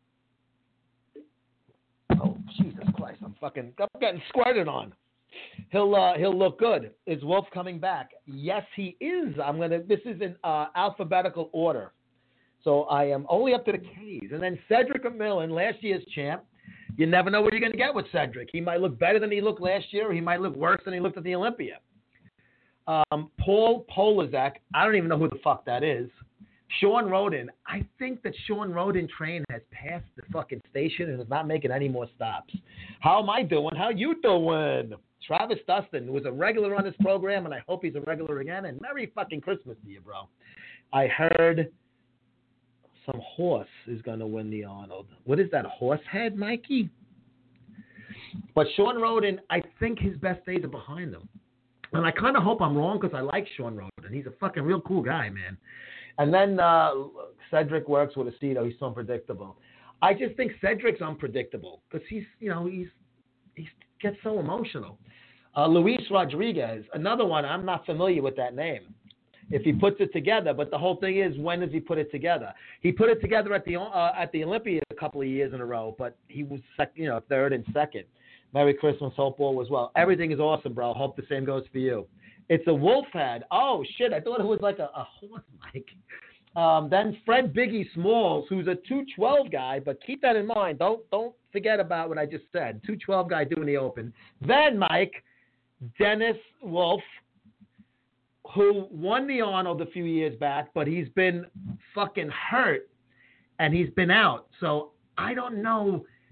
Oh, Jesus Christ, I'm fucking, I'm getting squirted on. He'll uh, he'll look good. Is Wolf coming back? Yes, he is. I'm gonna. This is in uh, alphabetical order, so I am only up to the K's. And then Cedric McMillan, last year's champ. You never know what you're gonna get with Cedric. He might look better than he looked last year, or he might look worse than he looked at the Olympia. Um, Paul Polizek, I don't even know who the fuck that is. Sean Roden, I think that Sean Roden train has passed the fucking station and is not making any more stops. How am I doing? How you doing? Travis Dustin, who was a regular on this program, and I hope he's a regular again. And Merry fucking Christmas to you, bro. I heard some horse is going to win the Arnold. What is that, horse head, Mikey? But Sean Roden, I think his best days are behind him. And I kind of hope I'm wrong because I like Sean Roden. He's a fucking real cool guy, man. And then uh, Cedric works with Aceto. He's so unpredictable. I just think Cedric's unpredictable because he's, you know, he's he gets so emotional. Uh, Luis Rodriguez, another one. I'm not familiar with that name. If he puts it together, but the whole thing is, when does he put it together? He put it together at the uh, at the Olympia a couple of years in a row, but he was sec- you know third and second. Merry Christmas, hope all was well. Everything is awesome, bro. Hope the same goes for you. It's a wolf head. Oh, shit. I thought it was like a, a horse, Mike. Um, then Fred Biggie Smalls, who's a two twelve guy, but keep that in mind. Don't don't forget about what I just said. two twelve guy doing the open. Then, Mike, Dennis Wolf, who won the Arnold a few years back, but he's been fucking hurt, and he's been out. So I don't know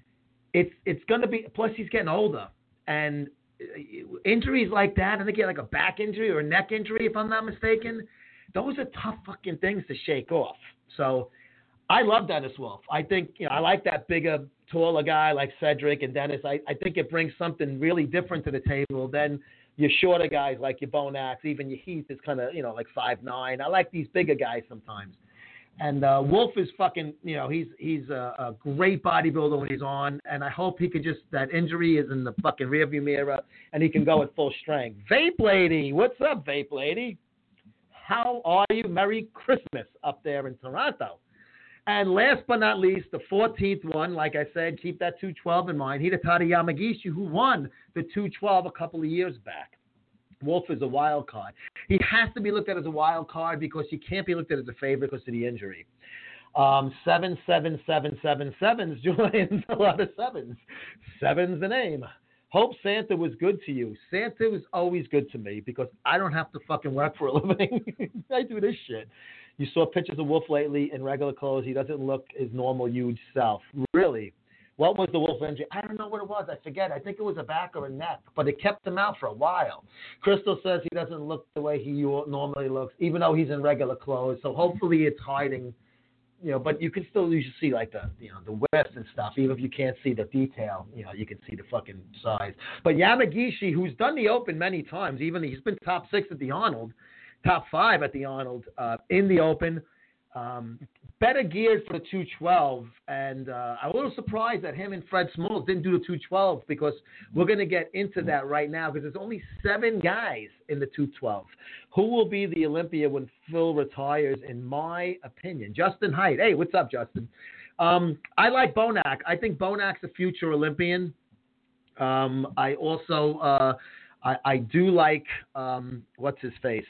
it's it's going to be. Plus, he's getting older, and injuries like that, I think he had like a back injury or a neck injury, if I'm not mistaken. Those are tough fucking things to shake off. So I love Dennis Wolf. I think, you know, I like that bigger, taller guy like Cedric and Dennis. I, I think it brings something really different to the table than your shorter guys like your Bonax. Even your Heath is kind of, you know, like five nine. I like these bigger guys sometimes. And uh, Wolf is fucking, you know, he's he's a, a great bodybuilder when he's on. And I hope he could just, that injury is in the fucking rearview mirror and he can go at full strength. Vape Lady, what's up, Vape Lady? How are you? Merry Christmas up there in Toronto. And last but not least, the fourteenth one, like I said, keep that two twelve in mind. Hidetada Yamagishi, who won the two twelve a couple of years back. Wolf is a wild card. He has to be looked at as a wild card because he can't be looked at as a favorite because of the injury. Um, seven, seven, seven, seven, sevens, Julian's a lot of sevens. Seven's the name. Hope Santa was good to you. Santa was always good to me because I don't have to fucking work for a living. I do this shit. You saw pictures of Wolf lately in regular clothes. He doesn't look his normal huge self. Really? What was the Wolf injury? I don't know what it was. I forget. I think it was a back or a neck, but it kept him out for a while. Crystal says he doesn't look the way he normally looks, even though he's in regular clothes. So hopefully it's hiding. You know, but you can still usually see like the, you know, the width and stuff. Even if you can't see the detail, you know, you can see the fucking size. But Yamagishi, who's done the Open many times, even he's been top six at the Arnold, top five at the Arnold uh, in the Open. Um, better geared for the two twelve, and uh, I'm a little surprised that him and Fred Smalls didn't do the two twelve because we're going to get into that right now because there's only seven guys in the two twelve. Who will be the Olympia when Phil retires, in my opinion? Justin Haidt. Hey, what's up, Justin? Um, I like Bonac. I think Bonac's a future Olympian. Um, I also, uh, I, I do like, um, what's his face?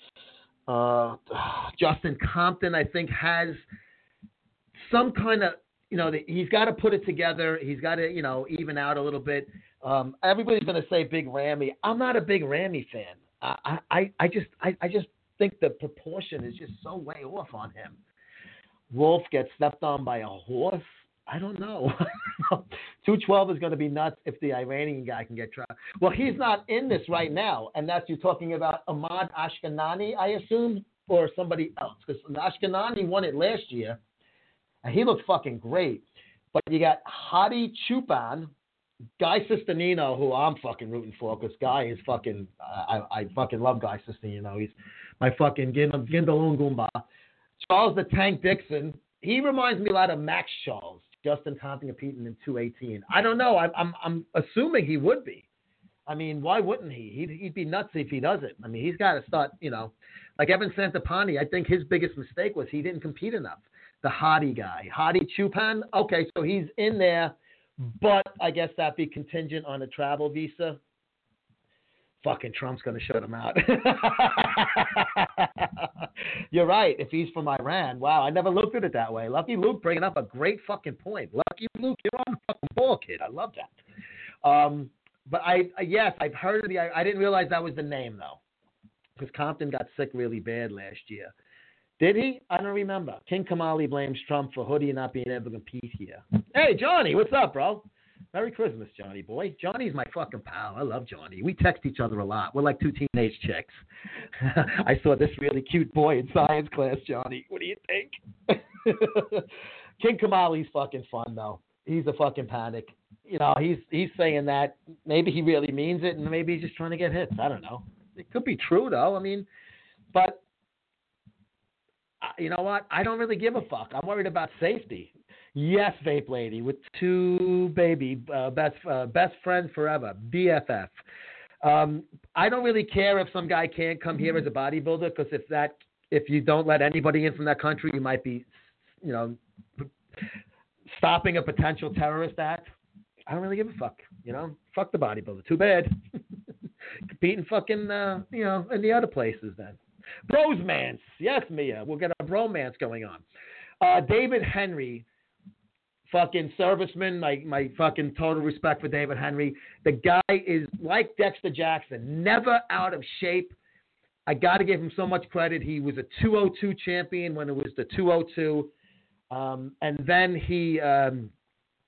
Uh, Justin Compton, I think, has some kind of, you know, the, he's got to put it together. He's got to, you know, even out a little bit. Um, everybody's going to say Big Ramy. I'm not a Big Ramy fan. I, I, I just, I, I just think the proportion is just so way off on him. Wolf gets stepped on by a horse. I don't know. two twelve is going to be nuts if the Iranian guy can get tried. Well, he's not in this right now, and that's you're talking about Ahmad Ashkenani, I assume, or somebody else, because Ashkenani won it last year, and he looked fucking great. But you got Hadi Chupan, Guy Sistanino, who I'm fucking rooting for, because Guy is fucking, uh, I, I fucking love Guy Sistanino. He's my fucking Gindaloon Goomba. Charles the Tank Dixon, he reminds me a lot of Max Charles. Justin Compton competing in two eighteen. I don't know. I'm I'm I'm assuming he would be. I mean, why wouldn't he? He'd, he'd be nuts if he doesn't. I mean, he's got to start, you know, like Evan Santapani. I think his biggest mistake was he didn't compete enough. The Hadi guy, Hadi Chupan. Okay, so he's in there, but I guess that'd be contingent on a travel visa. Fucking Trump's going to shut him out. You're right. If he's from Iran, wow, I never looked at it that way. Lucky Luke bringing up a great fucking point. Lucky Luke, you're on the fucking ball, kid. I love that. Um, but I, I, yes, I've heard of the. I, I didn't realize that was the name though, because Compton got sick really bad last year. Did he? I don't remember. King Kamali blames Trump for Hoodie not being able to compete here. Hey, Johnny, what's up, bro? Merry Christmas, Johnny boy. Johnny's my fucking pal. I love Johnny. We text each other a lot. We're like two teenage chicks. I saw this really cute boy in science class, Johnny. What do you think? King Kamali's fucking fun, though. He's a fucking panic. You know, he's he's saying that. Maybe he really means it, and maybe he's just trying to get hits. I don't know. It could be true, though. I mean, but uh, you know what? I don't really give a fuck. I'm worried about safety. Yes, Vape Lady, with two baby, uh, best uh, best friend forever, B F F. Um, I don't really care if some guy can't come here as a bodybuilder, because if that, if you don't let anybody in from that country, you might be, you know, stopping a potential terrorist act. I don't really give a fuck, you know. Fuck the bodybuilder. Too bad. Competing fucking, uh, you know, in the other places then. Bromance. Yes, Mia. We'll get a bromance going on. Uh, David Henry. Fucking serviceman, my, my fucking total respect for David Henry. The guy is like Dexter Jackson, never out of shape. I got to give him so much credit. He was a two oh two champion when it was the two oh two. Um, and then he um,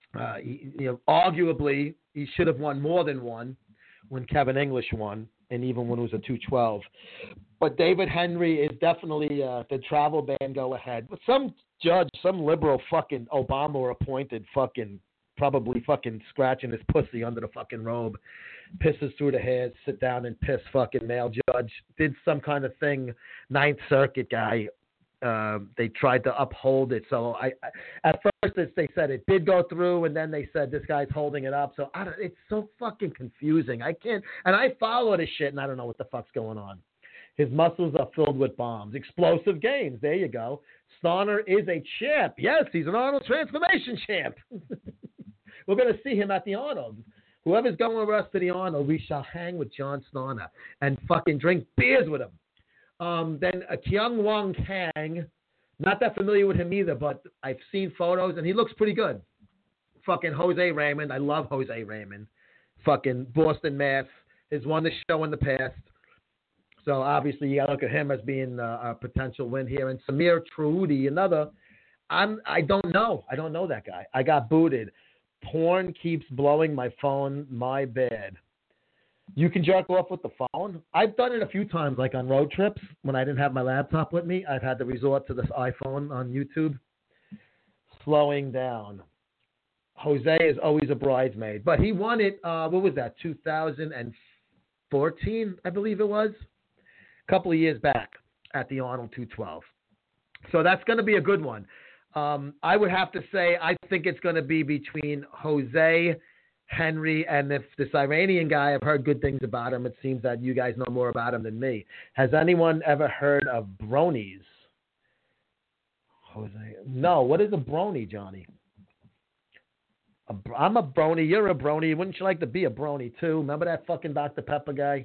Uh, he, you know, arguably, he should have won more than one when Kevin English won, and even when it was a two twelve. But David Henry is definitely uh, the travel ban go ahead. But some judge, some liberal fucking Obama appointed fucking, probably fucking scratching his pussy under the fucking robe, pisses through the hairs, sit down and piss fucking male judge, did some kind of thing, Ninth Circuit guy. Uh, they tried to uphold it. So I, I at first it's, they said it did go through, and then they said this guy's holding it up. So I don't, it's so fucking confusing. I can't, and I follow this shit, and I don't know what the fuck's going on. His muscles are filled with bombs. Explosive gains. There you go. Starner is a champ. Yes, he's an Arnold Transformation champ. We're going to see him at the Arnold. Whoever's going with us to the Arnold, we shall hang with John Starner and fucking drink beers with him. Um, then uh, Kyung Wong Kang, not that familiar with him either, but I've seen photos, and he looks pretty good. Fucking Jose Raymond. I love Jose Raymond. Fucking Boston, Mass. Has won the show in the past. So obviously you got to look at him as being uh, a potential win here. And Samir Trudi, another. I'm, I don't know. I don't know that guy. I got booted. Porn keeps blowing my phone. My bad. You can jerk off with the phone. I've done it a few times, like on road trips when I didn't have my laptop with me. I've had to resort to this iPhone on YouTube. Slowing down. Jose is always a bridesmaid, but he won it. Uh, what was that? two thousand fourteen, I believe it was. A couple of years back at the Arnold two twelve. So that's going to be a good one. Um, I would have to say I think it's going to be between Jose, Henry, and if this Iranian guy, I've heard good things about him. It seems that you guys know more about him than me. Has anyone ever heard of bronies? Jose, no. What is a brony, Johnny? A, I'm a brony. You're a brony. Wouldn't you like to be a brony too? Remember that fucking Doctor Pepper guy?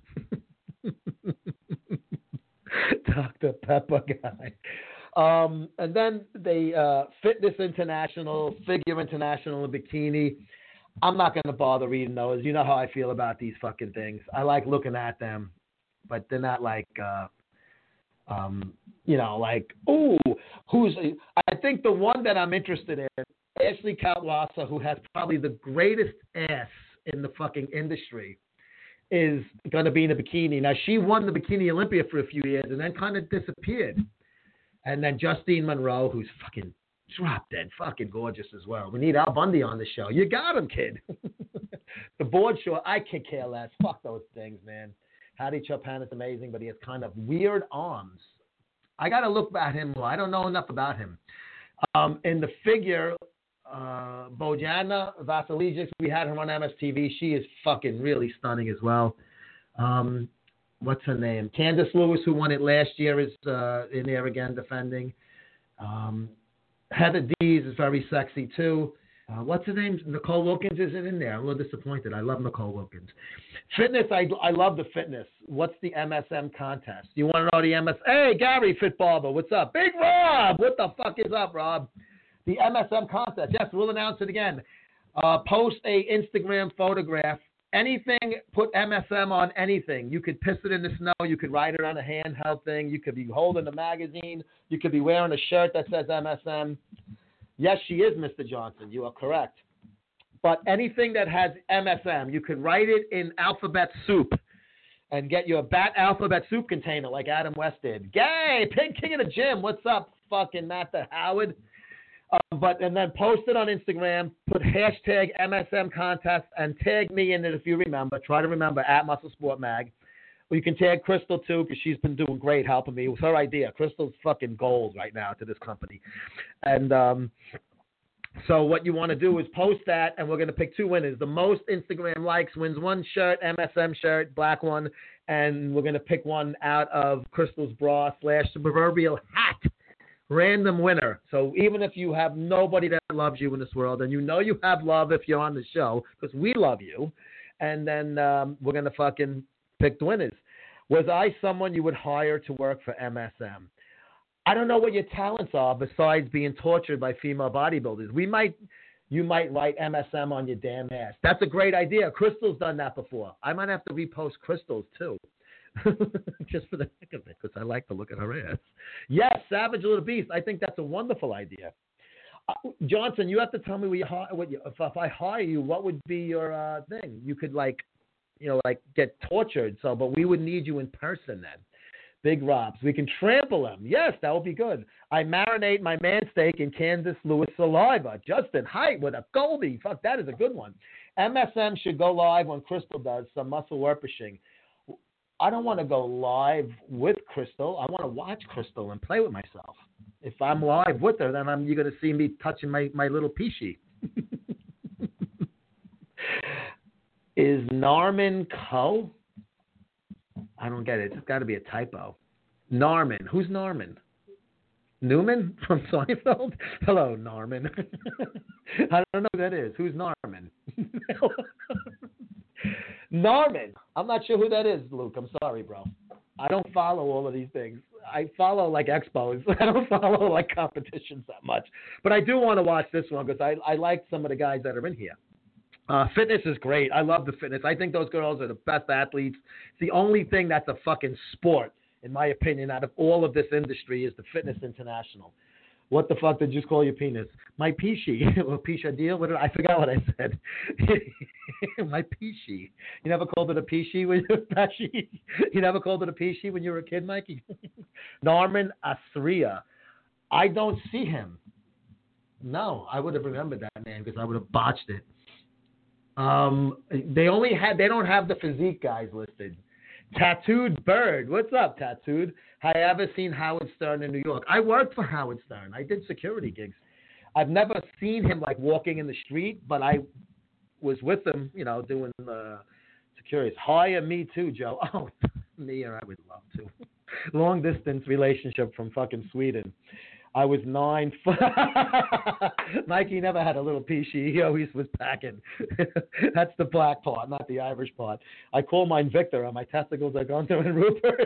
Doctor Pepper guy. Um, and then the uh, Fitness International, Figure International, and Bikini. I'm not going to bother reading those. You know how I feel about these fucking things. I like looking at them, but they're not like, uh, um, you know, like, ooh, who's, I think the one that I'm interested in, Ashley Kaltlasa, who has probably the greatest ass in the fucking industry, is going to be in a bikini. Now, she won the Bikini Olympia for a few years and then kind of disappeared. And then Justine Monroe, who's fucking drop dead fucking gorgeous as well. We need Al Bundy on the show. You got him, kid. The board short, I could care less. Fuck those things, man. Hadi Chopin is amazing, but he has kind of weird arms. I got to look at him more. I don't know enough about him. Um, in the figure, uh, Bojana Vasiljevic, we had her on M S T V. She is fucking really stunning as well. Um, what's her name? Candace Lewis, who won it last year, is uh, in there again defending. Um, Heather Dees is very sexy too. Uh, what's her name? Nicole Wilkins isn't in there. I'm a little disappointed. I love Nicole Wilkins. Fitness, I, I love the fitness. What's the M S M contest? You want to know the M S M? Hey, Gary Fit Barber, what's up? Big Rob, what the fuck is up, Rob? The M S M contest. Yes, we'll announce it again. Uh, post a Instagram photograph. Anything, put M S M on anything. You could piss it in the snow. You could ride it on a handheld thing. You could be holding a magazine. You could be wearing a shirt that says M S M. Yes, she is, Mister Johnson. You are correct. But anything that has M S M, you could write it in alphabet soup and get your bat alphabet soup container like Adam West did. Gay, Pig King of the Gym. What's up, fucking Matt the Howard? Um, but and then post it on Instagram, put hashtag M S M contest, and tag me in it if you remember. Try to remember at Muscle Sport Mag. Or you can tag Crystal too, because she's been doing great helping me. It was her idea. Crystal's fucking gold right now to this company. And um, so what you want to do is post that, and we're going to pick two winners. The most Instagram likes wins one shirt, M S M shirt, black one, and we're going to pick one out of Crystal's bra slash the proverbial hat. Random winner. So even if you have nobody that loves you in this world, and you know you have love if you're on the show, because we love you, and then um, we're going to fucking pick the winners. Was I someone you would hire to work for M S M? I don't know what your talents are besides being tortured by female bodybuilders. We might, you might write M S M on your damn ass. That's a great idea. Crystal's done that before. I might have to repost Crystal's too. Just for the heck of it, because I like to look at her ass. Yes, Savage Little Beast. I think that's a wonderful idea. Uh, Johnson, you have to tell me what you, what you, if, if I hire you, what would be your uh, thing? You could like, you know, like get tortured. So, but we would need you in person then. Big Robs. We can trample him. Yes, that would be good. I marinate my man steak in Kansas Lewis saliva. Justin Height with a Goldie. Fuck, that is a good one. M S M should go live when Crystal does some muscle worpishing. I don't want to go live with Crystal. I want to watch Crystal and play with myself. If I'm live with her, then I'm, you're going to see me touching my, my little peachy. Is Narman Coe? I don't get it. It's got to be a typo. Narman. Who's Narman? Newman from Seinfeld? Hello, Narman. I don't know who that is. Who's Narman? Narman. I'm not sure who that is, Luke. I'm sorry, bro. I don't follow all of these things. I follow like expos. I don't follow like competitions that much. But I do want to watch this one because I, I like some of the guys that are in here. Uh, fitness is great. I love the fitness. I think those girls are the best athletes. It's the only thing that's a fucking sport, in my opinion, out of all of this industry is the Fitness International. What the fuck did you call your penis? My peachy. Or peachy deal? What did, I forgot what I said. My peachy. You never called it a peachy when you were peachy? You never called it a peachy when you were a kid, Mikey? Norman Asria. I don't see him. No, I would have remembered that man because I would have botched it. Um, they only had, they don't have the physique guys listed. Tattooed Bird. What's up, Tattooed? Have I ever seen Howard Stern in New York? I worked for Howard Stern. I did security gigs. I've never seen him like walking in the street, but I was with him, you know, doing uh, security. Hire me too, Joe. Oh, me, or I would love to. Long distance relationship from fucking Sweden. I was nine. Mikey never had a little peachy. He always was packing. That's the black part, not the Irish part. I call mine Victor, and my testicles are Gunther and Rupert.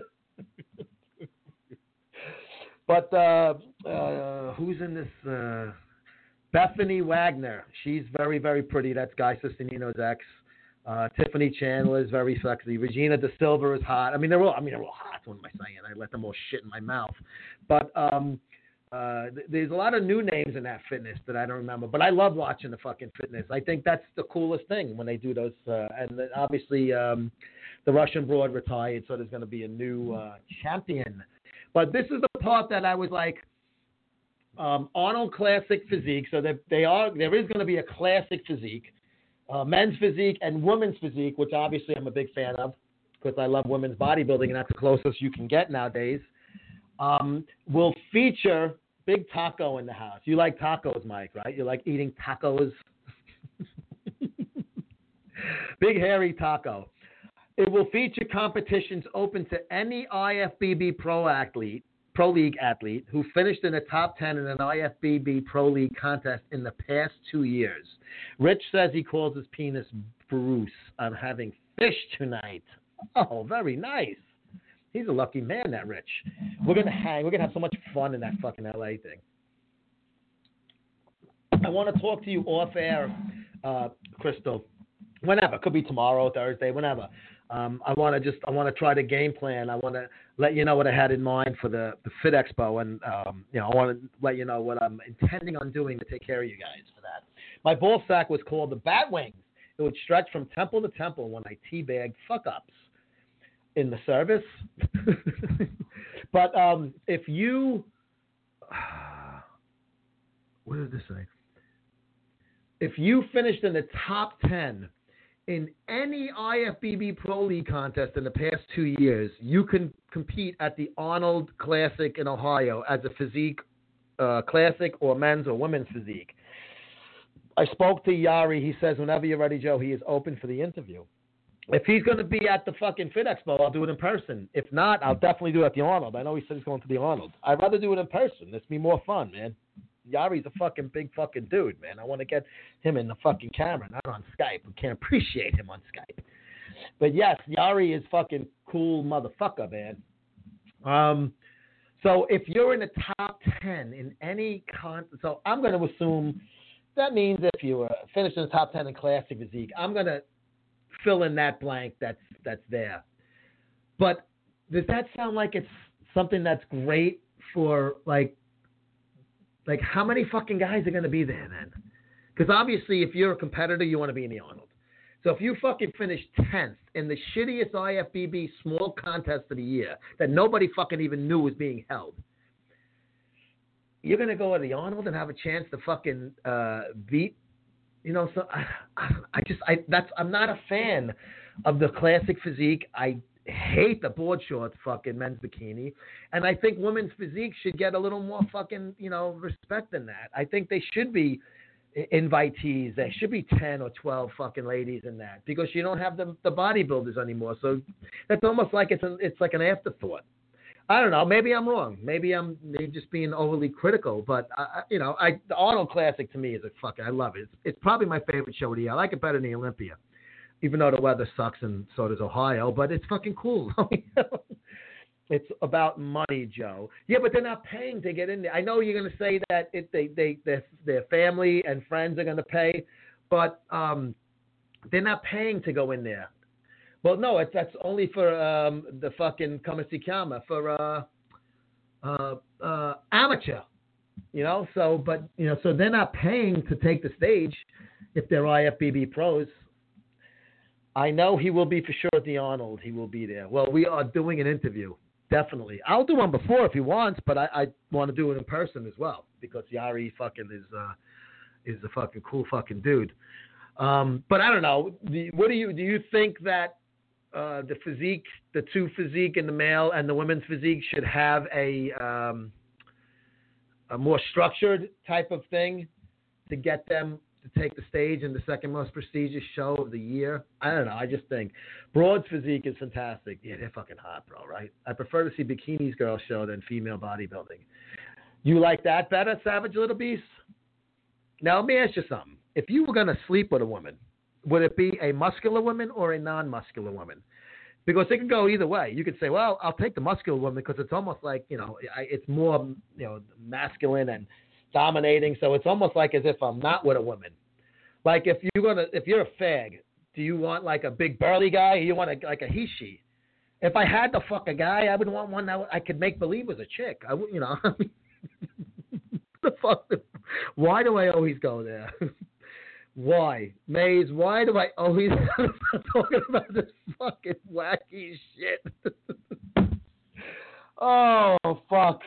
But uh, uh, who's in this? Uh, Bethany Wagner. She's very, very pretty. That's Guy Sistinino's ex. Uh, Tiffany Chandler is very sexy. Regina De Silva is hot. I mean, they're all. I mean, they're all hot. What am I saying? I let them all shit in my mouth. But um, uh, th- there's a lot of new names in that fitness that I don't remember. But I love watching the fucking fitness. I think that's the coolest thing when they do those. Uh, and then obviously, um, the Russian Broad retired, so there's going to be a new uh, champion. But this is the part that I was like, um, Arnold Classic Physique. So that they are. There is going to be a classic physique. Uh, men's physique and women's physique, which obviously I'm a big fan of because I love women's bodybuilding, and that's the closest you can get nowadays, um, will feature Big Taco in the house. You like tacos, Mike, right? You like eating tacos? Big Hairy Taco. It will feature competitions open to any I F B B pro athlete, Pro League athlete who finished in the top ten in an I F B B Pro League contest in the past two years. Rich says he calls his penis Bruce. I'm having fish tonight. Oh, very nice. He's a lucky man, that Rich. We're gonna hang. We're gonna have so much fun in that fucking L A thing. I want to talk to you off air, uh, Crystal. Whenever, could be tomorrow, Thursday, whenever. Um, I want to just, I want to try the game plan. I want to let you know what I had in mind for the, the Fit Expo, and um, you know, I want to let you know what I'm intending on doing to take care of you guys for that. My ball sack was called the Bat Wings. It would stretch from temple to temple when I teabagged fuck ups in the service. But um, if you, what did this say? If you finished in the top ten in any I F B B Pro League contest in the past two years, you can compete at the Arnold Classic in Ohio as a physique uh, classic or men's or women's physique. I spoke to Yari. He says, whenever you're ready, Joe, he is open for the interview. If he's going to be at the fucking Fit Expo, I'll do it in person. If not, I'll definitely do it at the Arnold. I know he said he's going to the Arnold. I'd rather do it in person. This be more fun, man. Yari's a fucking big fucking dude, man. I want to get him in the fucking camera, not on Skype. We can't appreciate him on Skype. But yes, Yari is fucking cool motherfucker, man. Um, so if you're in the top ten in any con, so I'm going to assume that means if you were finished in the top ten in classic physique, I'm going to fill in that blank that's that's there. But does that sound like it's something that's great for like Like, how many fucking guys are going to be there then? Because obviously, if you're a competitor, you want to be in the Arnold. So if you fucking finish tenth in the shittiest I F B B small contest of the year that nobody fucking even knew was being held, you're going to go to the Arnold and have a chance to fucking uh, beat, you know, so I, I, I just, I, that's, I'm not a fan of the classic physique. I hate the board shorts fucking men's bikini. And I think women's physique should get a little more fucking, you know, respect than that. I think they should be invitees. There should be ten or twelve fucking ladies in that because you don't have the, the bodybuilders anymore. So that's almost like it's, an, it's like an afterthought. I don't know. Maybe I'm wrong. Maybe I'm maybe just being overly critical. But I, you know, I the Arnold Classic to me is a fucking. I love it. It's, it's probably my favorite show of the year. I like it better than the Olympia, even though the weather sucks and so does Ohio. But it's fucking cool. It's about money, Joe. Yeah, but they're not paying to get in there. I know you're going to say that it, they they their, their family and friends are going to pay, but um, they're not paying to go in there. Well, no, it's that's only for um, the fucking Kamasikama, for uh, uh, uh, amateur, you know. So, but you know, so they're not paying to take the stage if they're I F B B pros. I know he will be for sure at the Arnold. He will be there. Well, we are doing an interview, definitely. I'll do one before if he wants, but I, I want to do it in person as well because Yari fucking is uh, is a fucking cool fucking dude. Um, but I don't know. What do you do? You think that Uh, the physique, the two physique in the male and the women's physique should have a um, a more structured type of thing to get them to take the stage in the second most prestigious show of the year? I don't know. I just think Broad's physique is fantastic. Yeah, they're fucking hot, bro, right? I prefer to see bikinis girl show than female bodybuilding. You like that better, Savage Little Beast? Now, let me ask you something. If you were going to sleep with a woman, would it be a muscular woman or a non-muscular woman? Because it can go either way. You could say, well, I'll take the muscular woman because it's almost like, you know, it's more, you know, masculine and dominating. So it's almost like as if I'm not with a woman. Like if you're gonna, if you're a fag, do you want like a big burly guy? Or you want a, like a he she? If I had to fuck a guy, I would want one that I could make believe was a chick. I would, you know. The fuck? Why do I always go there? Why? Maze, why do I always talking about this fucking wacky shit? Oh, fuck.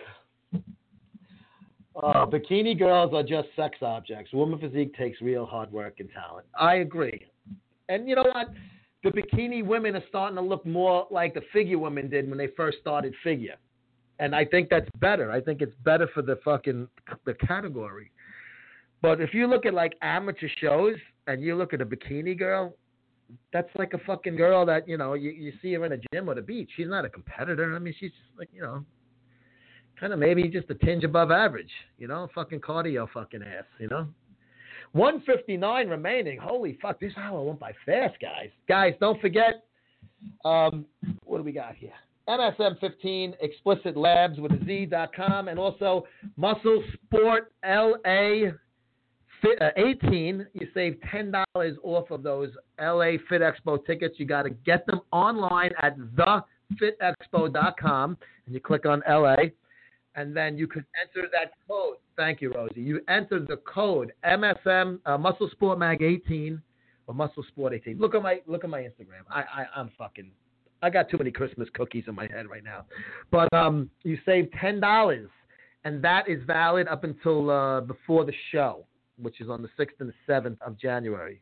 Uh, bikini girls are just sex objects. Woman physique takes real hard work and talent. I agree. And you know what? The bikini women are starting to look more like the figure women did when they first started figure. And I think that's better. I think it's better for the fucking the category. But if you look at like amateur shows and you look at a bikini girl, that's like a fucking girl that, you know, you, you see her in a gym or the beach. She's not a competitor. I mean, she's just like, you know, kind of maybe just a tinge above average, you know, fucking cardio fucking ass, you know. one fifty-nine remaining. Holy fuck, this hour went by fast, guys. Guys, don't forget, um, what do we got here? M S M fifteen, Explicit Labs with a Z dot com, and also Muscle Sport L A eighteen. You save ten dollars off of those L A Fit Expo tickets. You got to get them online at the fit expo dot com, and you click on L A, and then you can enter that code. Thank you, Rosie. You enter the code M S M uh, Muscle Sport Mag eighteen or Muscle Sport eighteen. Look at my look at my Instagram. I, I I'm fucking. I got too many Christmas cookies in my head right now. But um, you save ten dollars, and that is valid up until uh, before the show, which is on the sixth and the seventh of January.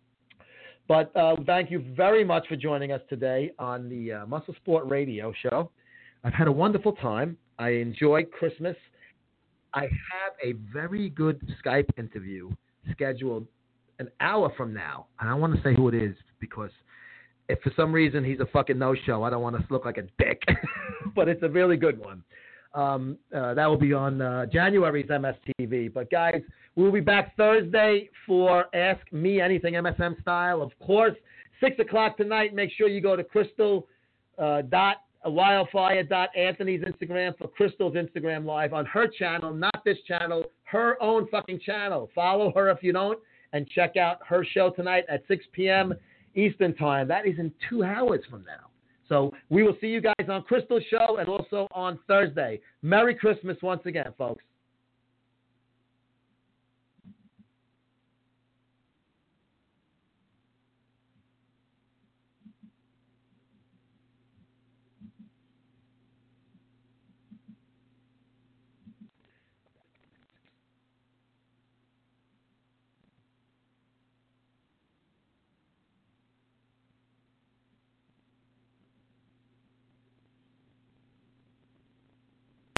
But uh, thank you very much for joining us today on the uh, Muscle Sport Radio Show. I've had a wonderful time. I enjoyed Christmas. I have a very good Skype interview scheduled an hour from now. And I want to say who it is because if for some reason he's a fucking no-show, I don't want to look like a dick. But it's a really good one. Um, uh, that will be on uh, January's M S T V. But, guys, we'll be back Thursday for Ask Me Anything M S M style. Of course, six o'clock tonight. Make sure you go to Crystal uh, dot wildfire dot Anthony's Instagram for Crystal's Instagram Live on her channel, not this channel, her own fucking channel. Follow her if you don't, and check out her show tonight at six p.m. Eastern Time. That is in two hours from now. So we will see you guys on Crystal's show and also on Thursday. Merry Christmas once again, folks.